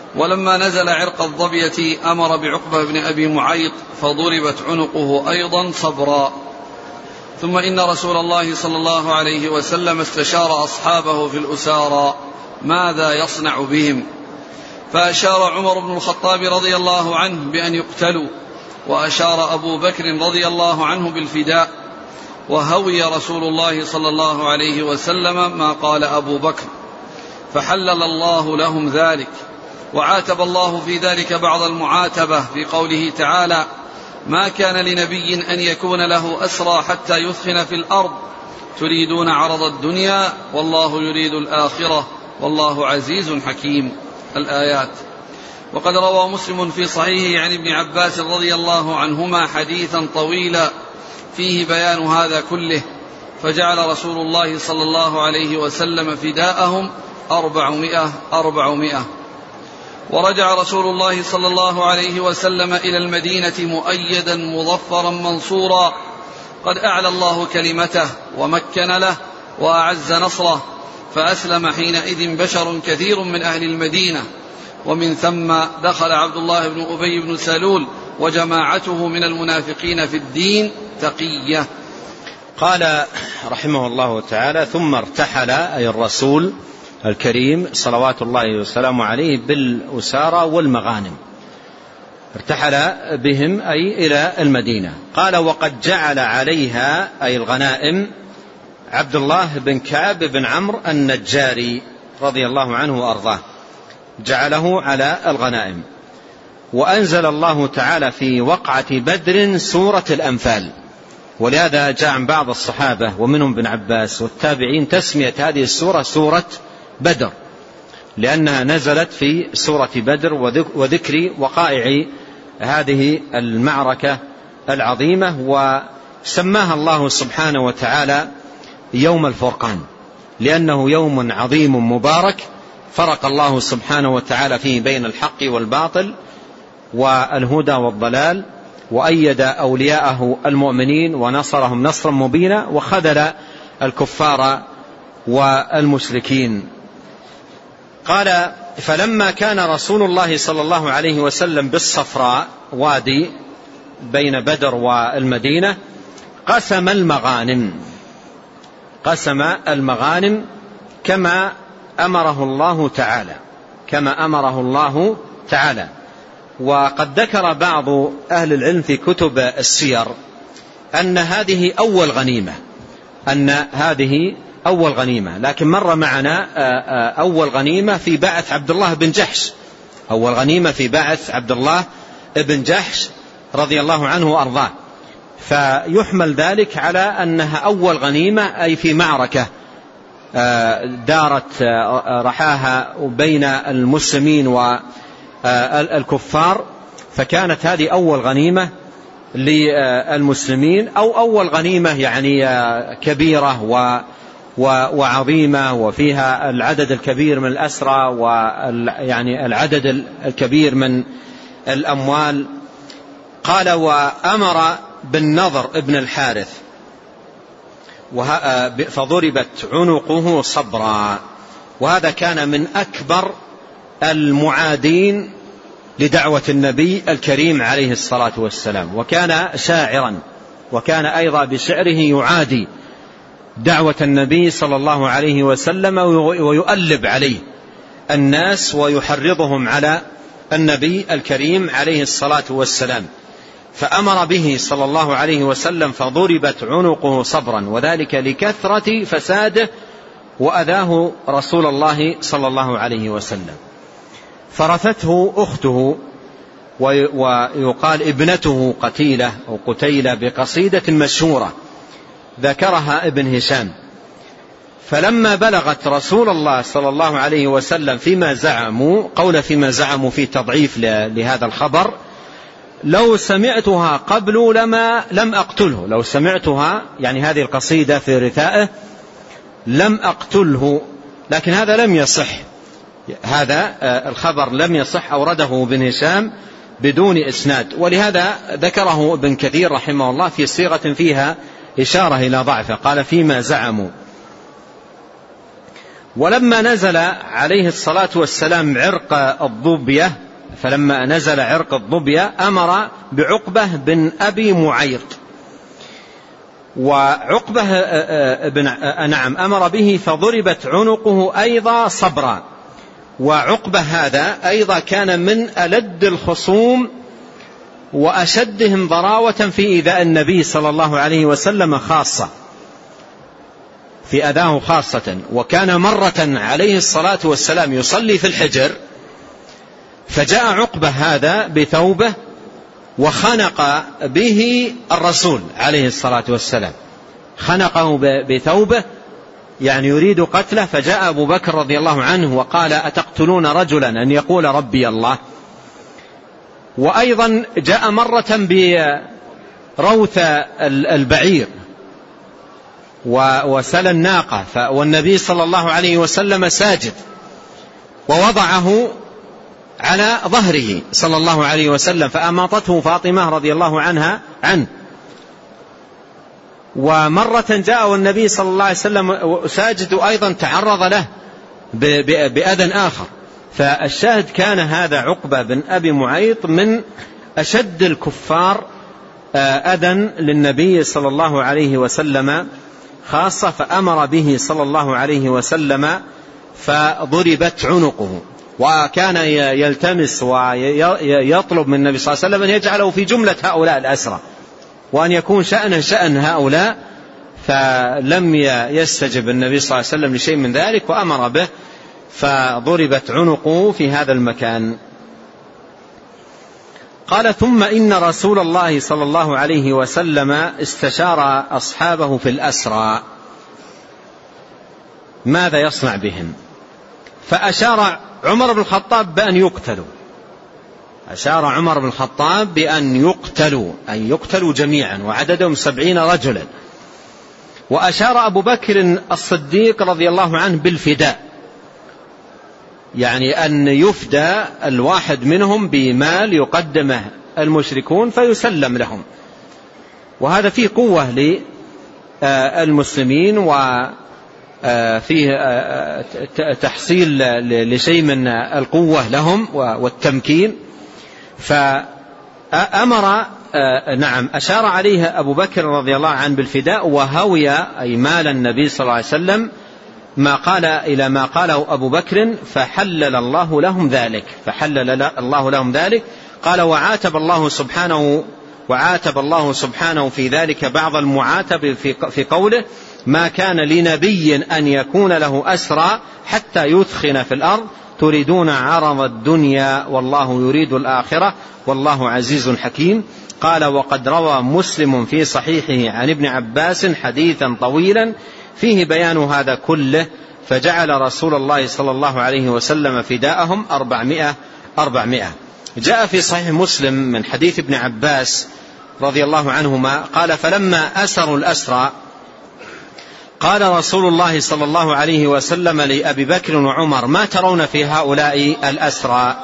ولما نزل عرق الظبية أمر بعقبة بن أبي معيط فضربت عنقه أيضا صبرا. ثم إن رسول الله صلى الله عليه وسلم استشار أصحابه في الأسارى ماذا يصنع بهم، فأشار عمر بن الخطاب رضي الله عنه بأن يقتلوا، وأشار أبو بكر رضي الله عنه بالفداء، وهوي رسول الله صلى الله عليه وسلم ما قال أبو بكر، فحلل الله لهم ذلك. وعاتب الله في ذلك بعض المعاتبة في قوله تعالى: ما كان لنبي أن يكون له أسرى حتى يثخن في الأرض تريدون عرض الدنيا والله يريد الآخرة والله عزيز حكيم. الآيات. وقد روى مسلم في صحيحه عن ابن عباس رضي الله عنهما حديثا طويلا فيه بيان هذا كله، فجعل رسول الله صلى الله عليه وسلم فداءهم 400. ورجع رسول الله صلى الله عليه وسلم إلى المدينة مؤيدا مظفرا منصورا، قد أعلى الله كلمته ومكن له وأعز نصره، فأسلم حينئذ بشر كثير من أهل المدينة، ومن ثم دخل عبد الله بن أبي بن سلول وجماعته من المنافقين في الدين تقية. قال رحمه الله تعالى: ثم ارتحل أي الرسول الكريم صلوات الله وسلامه عليه بالأسارى والمغانم، ارتحل بهم أي إلى المدينة. قال: وقد جعل عليها أي الغنائم عبد الله بن كعب بن عمرو النجاري رضي الله عنه وأرضاه، جعله على الغنائم. وأنزل الله تعالى في وقعة بدر سورة الأنفال، ولهذا جاء عن بعض الصحابة ومنهم ابن عباس والتابعين تسمية هذه السورة سورة بدر، لأنها نزلت في سورة بدر وذكر وقائع هذه المعركة العظيمة. وسماها الله سبحانه وتعالى يوم الفرقان، لأنه يوم عظيم مبارك فرق الله سبحانه وتعالى فيه بين الحق والباطل والهدى والضلال، وأيد أولياءه المؤمنين ونصرهم نصرا مبينا، وخذل الكفار والمشركين. قال: فلما كان رسول الله صلى الله عليه وسلم بالصفراء وادي بين بدر والمدينة قسم المغانم كما أمره الله تعالى. وقد ذكر بعض أهل العلم في كتب السير أن هذه أول غنيمة، لكن مر معنا أول غنيمة في بعث عبد الله بن جحش رضي الله عنه وأرضاه، فيحمل ذلك على أنها أول غنيمة أي في معركة دارت رحاها بين المسلمين والكفار، فكانت هذه أول غنيمة للمسلمين، أو أول غنيمة يعني كبيرة وعظيمة، وفيها العدد الكبير من الأسرى ويعني العدد الكبير من الأموال. قال: وأمر بالنضر ابن الحارث فضربت عنقه صبرا، وهذا كان من أكبر المعادين لدعوة النبي الكريم عليه الصلاة والسلام، وكان شاعرا، وكان أيضا بشعره يعادي دعوة النبي صلى الله عليه وسلم ويؤلب عليه الناس ويحرضهم على النبي الكريم عليه الصلاة والسلام، فأمر به صلى الله عليه وسلم فضربت عنقه صبرا، وذلك لكثرة فساده وأذاه رسول الله صلى الله عليه وسلم. فرثته أخته ويقال ابنته قتيلة أو قتيلة بقصيدة مشهورة ذكرها ابن هشام، فلما بلغت رسول الله صلى الله عليه وسلم فيما زعموا في تضعيف لهذا الخبر: لو سمعتها قبل لم أقتله، لو سمعتها يعني هذه القصيدة في رثائه لم أقتله، لكن هذا لم يصح، هذا الخبر لم يصح، أورده ابن هشام بدون إسناد، ولهذا ذكره ابن كثير رحمه الله في صيغة فيها إشارة إلى ضعفه، قال: فيما زعموا. ولما نزل عليه الصلاة والسلام عرق الظبية، فلما نزل عرق الظبية أمر بعقبة بن أبي معيط، وعقبة أمر به فضربت عنقه أيضا صبرا. وعقبة هذا أيضا كان من ألد الخصوم وأشدهم ضراوة في إيذاء النبي صلى الله عليه وسلم خاصة، في أذاه خاصة. وكان مرة عليه الصلاة والسلام يصلي في الحجر، فجاء عقبة هذا بثوبه وخنق به الرسول عليه الصلاة والسلام، خنقه بثوبه يعني يريد قتله. فجاء أبو بكر رضي الله عنه وقال: أتقتلون رجلا أن يقول ربي الله؟ وأيضا جاء مرة بروث البعير وسل الناقة، والنبي صلى الله عليه وسلم ساجد ووضعه على ظهره صلى الله عليه وسلم، فأماطته فاطمة رضي الله عنه. ومرة جاء والنبي صلى الله عليه وسلم ساجد أيضا تعرض له بأذى آخر. فالشاهد كان هذا عقبة بن أبي معيط من أشد الكفار أذى للنبي صلى الله عليه وسلم خاصة، فأمر به صلى الله عليه وسلم فضربت عنقه. وكان يلتمس ويطلب من النبي صلى الله عليه وسلم أن يجعله في جملة هؤلاء الأسرى، وأن يكون شأنه شأن هؤلاء، فلم يستجب النبي صلى الله عليه وسلم لشيء من ذلك وأمر به، فضربت عنقه في هذا المكان. قال: ثم إن رسول الله صلى الله عليه وسلم استشار أصحابه في الأسرى ماذا يصنع بهم، فأشار عمر بن الخطاب بأن يقتلوا، أشار عمر بن الخطاب بأن يقتلوا جميعا، وعددهم 70 رجلا. وأشار أبو بكر الصديق رضي الله عنه بالفداء، يعني أن يفدى الواحد منهم بمال يقدمه المشركون فيسلم لهم، وهذا فيه قوة للمسلمين وفيه تحصيل لشيء من القوة لهم والتمكين. فأمر أشار عليه أبو بكر رضي الله عنه بالفداء، وهوي أي مال النبي صلى الله عليه وسلم إلى ما قاله أبو بكر، فحلل الله لهم ذلك. قال: وعاتب الله سبحانه في ذلك بعض المعاتب في قوله: ما كان لنبي أن يكون له أسرى حتى يثخن في الأرض تريدون عرض الدنيا والله يريد الآخرة والله عزيز حكيم. قال: وقد روى مسلم في صحيحه عن ابن عباس حديثا طويلا فيه بيان هذا كله، فجعل رسول الله صلى الله عليه وسلم فداءهم 400. جاء في صحيح مسلم من حديث ابن عباس رضي الله عنهما قال: فلما أسروا الأسرى قال رسول الله صلى الله عليه وسلم لأبي بكر وعمر: ما ترون في هؤلاء الأسرى؟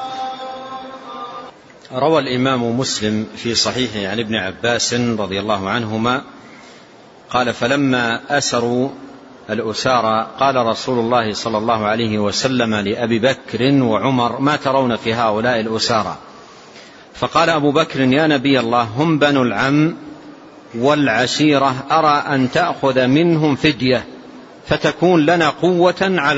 روى الإمام مسلم في صحيحه عن ابن عباس رضي الله عنهما قال: فلما أسروا الأسارى قال رسول الله صلى الله عليه وسلم لأبي بكر وعمر: ما ترون في هؤلاء الأسارى؟ فقال أبو بكر: يا نبي الله، هم بنو العم والعشيرة، أرى أن تأخذ منهم فدية فتكون لنا قوة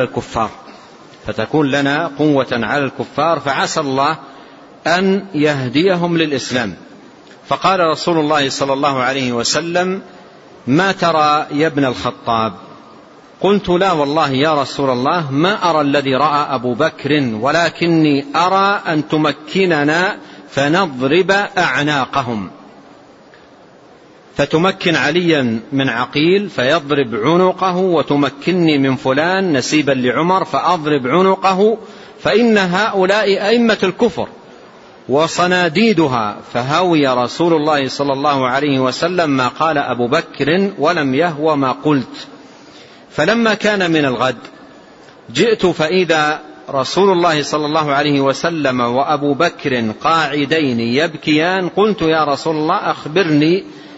على الكفار، فعسى الله أن يهديهم للإسلام. فقال رسول الله صلى الله عليه وسلم: ما ترى يا ابن الخطاب؟ قلت: لا والله يا رسول الله ما أرى الذي رأى أبو بكر، ولكني أرى أن تمكننا فنضرب أعناقهم، فتمكن عليا من عقيل فيضرب عنقه، وتمكنني من فلان نسيبا لعمر فأضرب عنقه، فإن هؤلاء أئمة الكفر وصناديدها. فهوي رسول الله صلى الله عليه وسلم ما قال أبو بكر ولم يهوى ما قلت. فلما كان من الغد جئت فإذا رسول الله صلى الله عليه وسلم وأبو بكر قاعدين يبكيان. قلت: يا رسول الله، أخبرني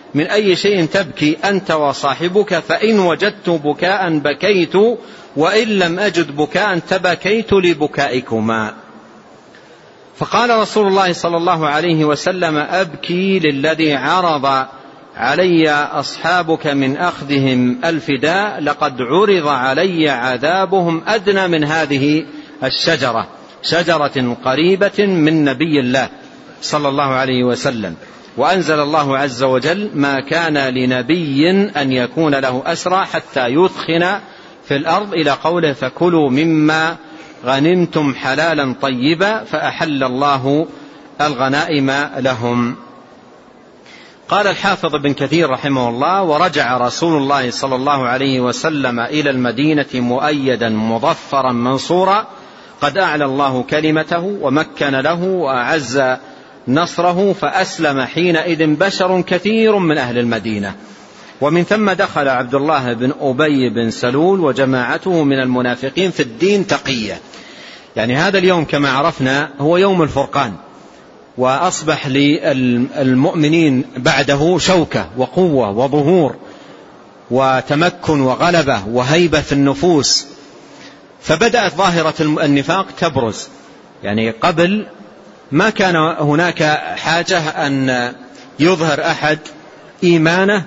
من أي شيء تبكي أنت وصاحبك؟ فإن وجدت بكاء بكيت وإن لم أجد بكاء تبكيت لبكائكما. فقال رسول الله صلى الله عليه وسلم: أبكي للذي عرض علي أصحابك من أخذهم الفداء، لقد عرض علي عذابهم أدنى من هذه الشجرة، شجرة قريبة من نبي الله صلى الله عليه وسلم. وأنزل الله عز وجل: ما كان لنبي أن يكون له أسرى حتى يثخن في الأرض، إلى قوله: فكلوا مما غنمتم حلالا طيبا فأحل الله الغنائم لهم. قال الحافظ ابن كثير رحمه الله: ورجع رسول الله صلى الله عليه وسلم إلى المدينة مؤيدا مظفرا منصورا، قد أعلى الله كلمته ومكن له وأعز نصره، فأسلم حينئذ بشر كثير من أهل المدينة. ومن ثم دخل عبد الله بن أبي بن سلول وجماعته من المنافقين في الدين تقية. يعني هذا اليوم كما عرفنا هو يوم الفرقان، وأصبح للمؤمنين بعده شوكة وقوة وظهور وتمكن وغلبة وهيبة في النفوس. فبدأت ظاهرة النفاق تبرز. يعني قبل ما كان هناك حاجة أن يظهر أحد إيمانه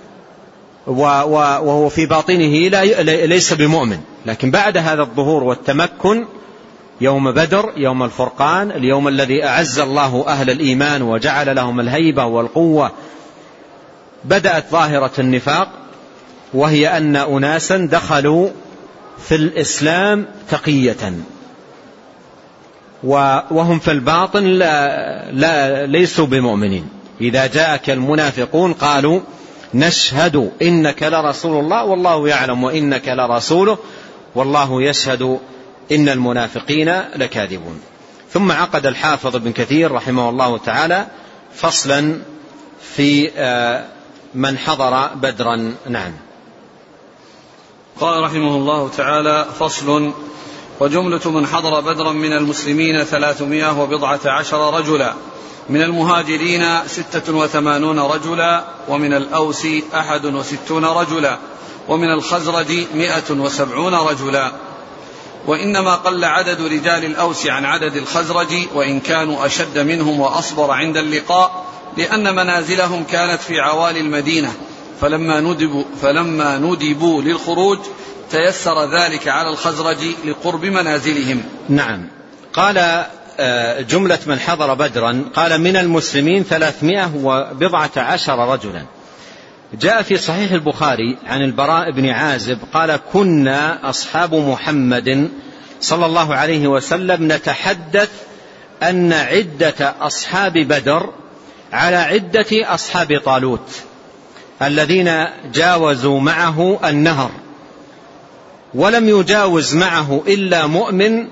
وهو في باطنه ليس بمؤمن، لكن بعد هذا الظهور والتمكن يوم بدر، يوم الفرقان، اليوم الذي أعز الله أهل الإيمان وجعل لهم الهيبة والقوة، بدأت ظاهرة النفاق، وهي أن أناسا دخلوا في الإسلام تقية وهم في الباطن ليسوا بمؤمنين. إذا جاءك المنافقون قالوا: نشهد إنك لرسول الله والله يعلم وإنك لرسوله والله يشهد إن المنافقين لكاذبون. ثم عقد الحافظ ابن كثير رحمه الله تعالى فصلا في من حضر بدرا. نعم. قال رحمه الله تعالى: فصل: وجملة من حضر بدرا من المسلمين 319 رجلا، من المهاجرين 86 رجلا، ومن الأوس 61 رجلا، ومن الخزرج 170 رجلا. وإنما قل عدد رجال الأوس عن عدد الخزرج، وإن كانوا أشد منهم وأصبر عند اللقاء، لأن منازلهم كانت في عوالي المدينة، فلما ندبوا للخروج تيسر ذلك على الخزرج لقرب منازلهم. نعم. قال جملة من حضر بدرا، قال: من المسلمين 319 رجلا. جاء في صحيح البخاري عن البراء بن عازب قال: كنا أصحاب محمد صلى الله عليه وسلم نتحدث أن عدة أصحاب بدر على عدة أصحاب طالوت الذين جاوزوا معه النهر، ولم يجاوز معه إلا مؤمن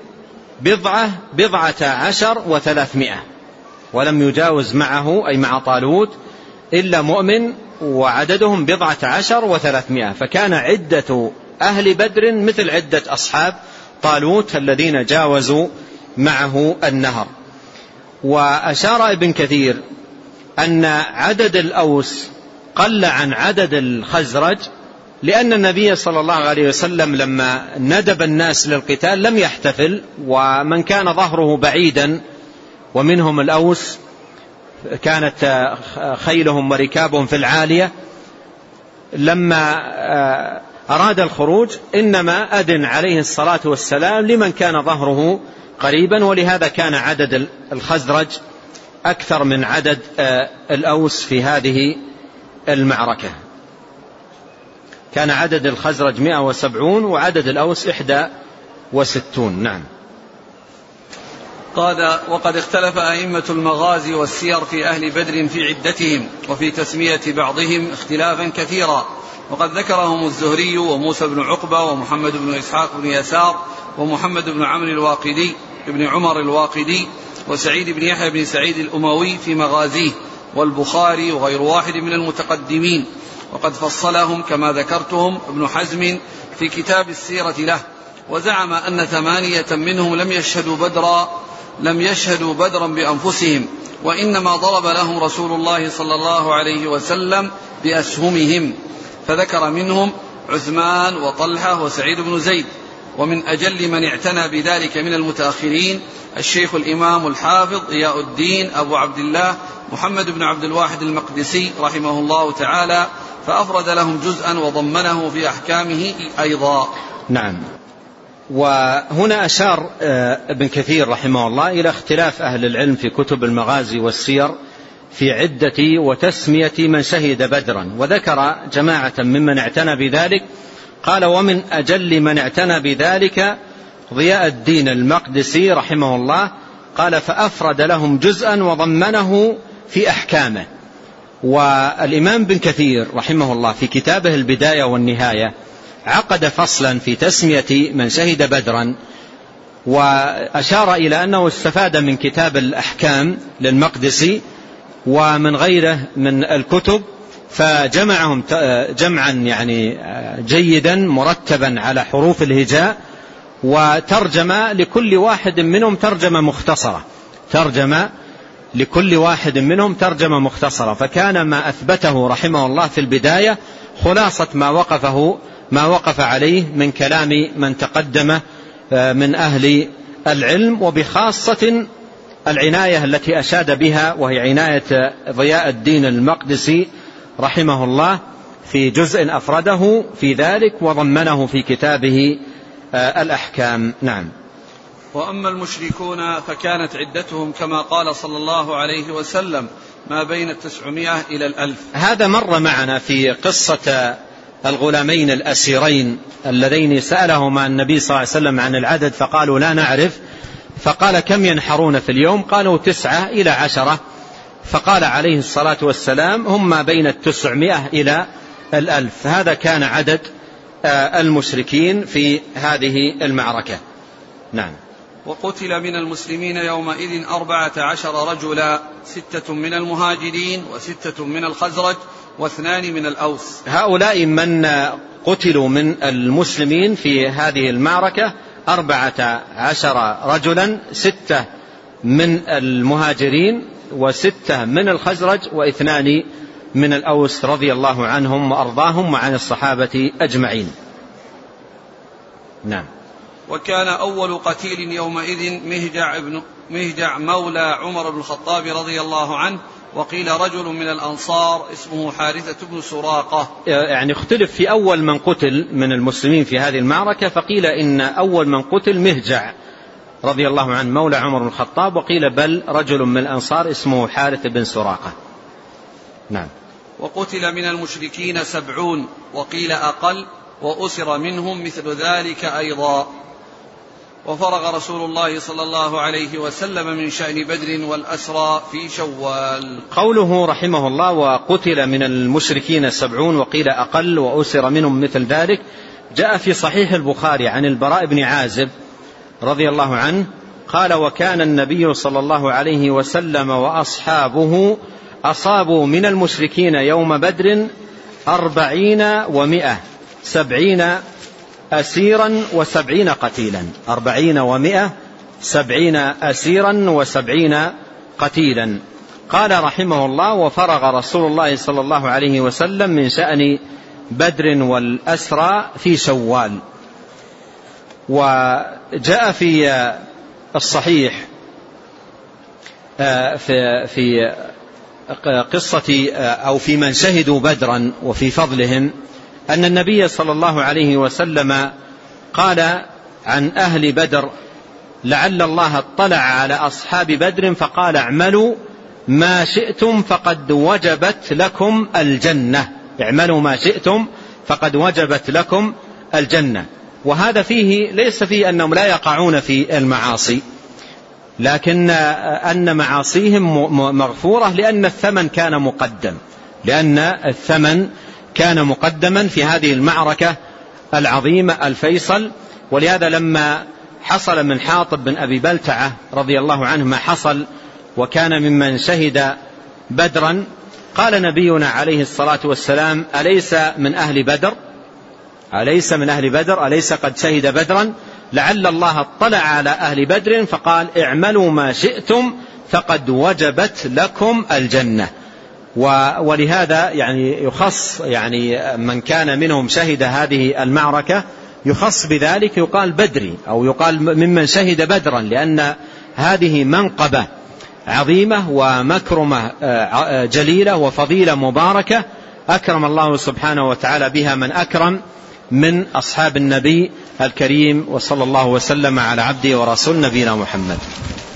17 و300. ولم يجاوز معه أي مع طالوت إلا مؤمن وعددهم 17 و300. فكان عدة أهل بدر مثل عدة أصحاب طالوت الذين جاوزوا معه النهر. وأشار ابن كثير أن عدد الأوس قل عن عدد الخزرج، لأن النبي صلى الله عليه وسلم لما ندب الناس للقتال لم يحتفل، ومن كان ظهره بعيدا ومنهم الأوس كانت خيلهم وركابهم في العالية، لما أراد الخروج إنما أذن عليه الصلاة والسلام لمن كان ظهره قريبا، ولهذا كان عدد الخزرج أكثر من عدد الأوس في هذه المعركة. كان عدد الخزرج 170 وعدد الأوس 61. نعم. قال: وقد اختلف أئمة المغازي والسير في أهل بدر في عدتهم وفي تسمية بعضهم اختلافا كثيرا، وقد ذكرهم الزهري وموسى بن عقبة ومحمد بن إسحاق بن يسار ومحمد بن عمرو الواقدي ابن عمر الواقدي وسعيد بن يحيى بن سعيد الأموي في مغازيه، والبخاري وغير واحد من المتقدمين، وقد فصلهم كما ذكرتهم ابن حزم في كتاب السيرة له، وزعم أن 8 منهم لم يشهدوا بدرا لم يشهدوا بدرا بأنفسهم، وإنما ضرب لهم رسول الله صلى الله عليه وسلم بأسهمهم، فذكر منهم عثمان وطلحة وسعيد بن زيد. ومن أجل من اعتنى بذلك من المتأخرين الشيخ الإمام الحافظ ضياء الدين أبو عبد الله محمد بن عبد الواحد المقدسي رحمه الله تعالى، فأفرد لهم جزءا وضمنه في أحكامه أيضا. نعم. وهنا أشار ابن كثير رحمه الله إلى اختلاف أهل العلم في كتب المغازي والسير في عدة وتسمية من شهد بدرا، وذكر جماعة ممن اعتنى بذلك. قال: ومن أجل من اعتنى بذلك ضياء الدين المقدسي رحمه الله، قال: فأفرد لهم جزءا وضمنه في أحكامه. والإمام بن كثير رحمه الله في كتابه البداية والنهاية عقد فصلا في تسمية من شهد بدرا، وأشار إلى أنه استفاد من كتاب الأحكام للمقدسي ومن غيره من الكتب، فجمعهم جمعا يعني جيدا مرتبا على حروف الهجاء، وترجم لكل واحد منهم ترجمة مختصرة، فكان ما أثبته رحمه الله في البداية خلاصة ما وقف عليه من كلام من تقدم من أهل العلم، وبخاصة العناية التي أشاد بها وهي عناية ضياء الدين المقدسي رحمه الله في جزء أفرده في ذلك وضمنه في كتابه الأحكام. نعم. وأما المشركون فكانت عدتهم كما قال صلى الله عليه وسلم ما بين 900 إلى 1000. هذا مر معنا في قصة الغلامين الأسيرين اللذين سألهما النبي صلى الله عليه وسلم عن العدد فقالوا لا نعرف، فقال: كم ينحرون في اليوم؟ قالوا 9 إلى 10. فقال عليه الصلاة والسلام: هم ما بين 900 إلى 1000. هذا كان عدد المشركين في هذه المعركة. نعم. وقتل من المسلمين يومئذ 14 رجلا، 6 من المهاجرين و6 من الخزرج و2 من الأوس. هؤلاء من قتلوا من المسلمين في هذه المعركة 14 رجلا، 6 من المهاجرين و6 من الخزرج و2 من الأوس، رضي الله عنهم وأرضاهم وعن الصحابة أجمعين. نعم. وكان أول قتيل يومئذ مهجع مولى عمر بن الخطاب رضي الله عنه، وقيل رجل من الأنصار اسمه حارثة بن سراقة. يعني اختلف في أول من قتل من المسلمين في هذه المعركة، فقيل إن أول من قتل مهجع رضي الله عنه مولى عمر بن الخطاب، وقيل بل رجل من الأنصار اسمه حارث بن سراقة. نعم. وقتل من المشركين 70 وقيل أقل، وأسر منهم مثل ذلك أيضا. وفرغ رسول الله صلى الله عليه وسلم من شأن بدر والأسرى في شوال. قوله رحمه الله: وقتل من المشركين 70 وقيل أقل وأسر منهم مثل ذلك، جاء في صحيح البخاري عن البراء بن عازب رضي الله عنه قال: وكان النبي صلى الله عليه وسلم وأصحابه أصابوا من المشركين يوم بدر 40 و100، 70 أسيرا و70 قتيلا، 40 و100، 70 أسيرا و70 قتيلا. قال رحمه الله: وفرغ رسول الله صلى الله عليه وسلم من شأن بدر والأسرى في شوال. وجاء في الصحيح في قصة أو في من شهدوا بدرا وفي فضلهم أن النبي صلى الله عليه وسلم قال عن أهل بدر: لعل الله اطلع على أصحاب بدر فقال: اعملوا ما شئتم فقد وجبت لكم الجنة، اعملوا ما شئتم فقد وجبت لكم الجنة. وهذا فيه ليس فيه أنهم لا يقعون في المعاصي، لكن أن معاصيهم مغفورة لأن الثمن كان مقدما في هذه المعركة العظيمة الفيصل. ولهذا لما حصل من حاطب بن أبي بلتعة رضي الله عنه ما حصل وكان ممن شهد بدرا، قال نبينا عليه الصلاة والسلام: أليس من أهل بدر؟ أليس قد شهد بدرا؟ لعل الله اطلع على أهل بدر فقال اعملوا ما شئتم فقد وجبت لكم الجنة. ولهذا يعني يخص يعني من كان منهم شهد هذه المعركة يخص بذلك، يقال بدري أو يقال ممن شهد بدرا، لأن هذه منقبة عظيمة ومكرمة جليلة وفضيلة مباركة أكرم الله سبحانه وتعالى بها من أكرم من أصحاب النبي الكريم، وصلى الله وسلم على عبده ورسول نبينا محمد.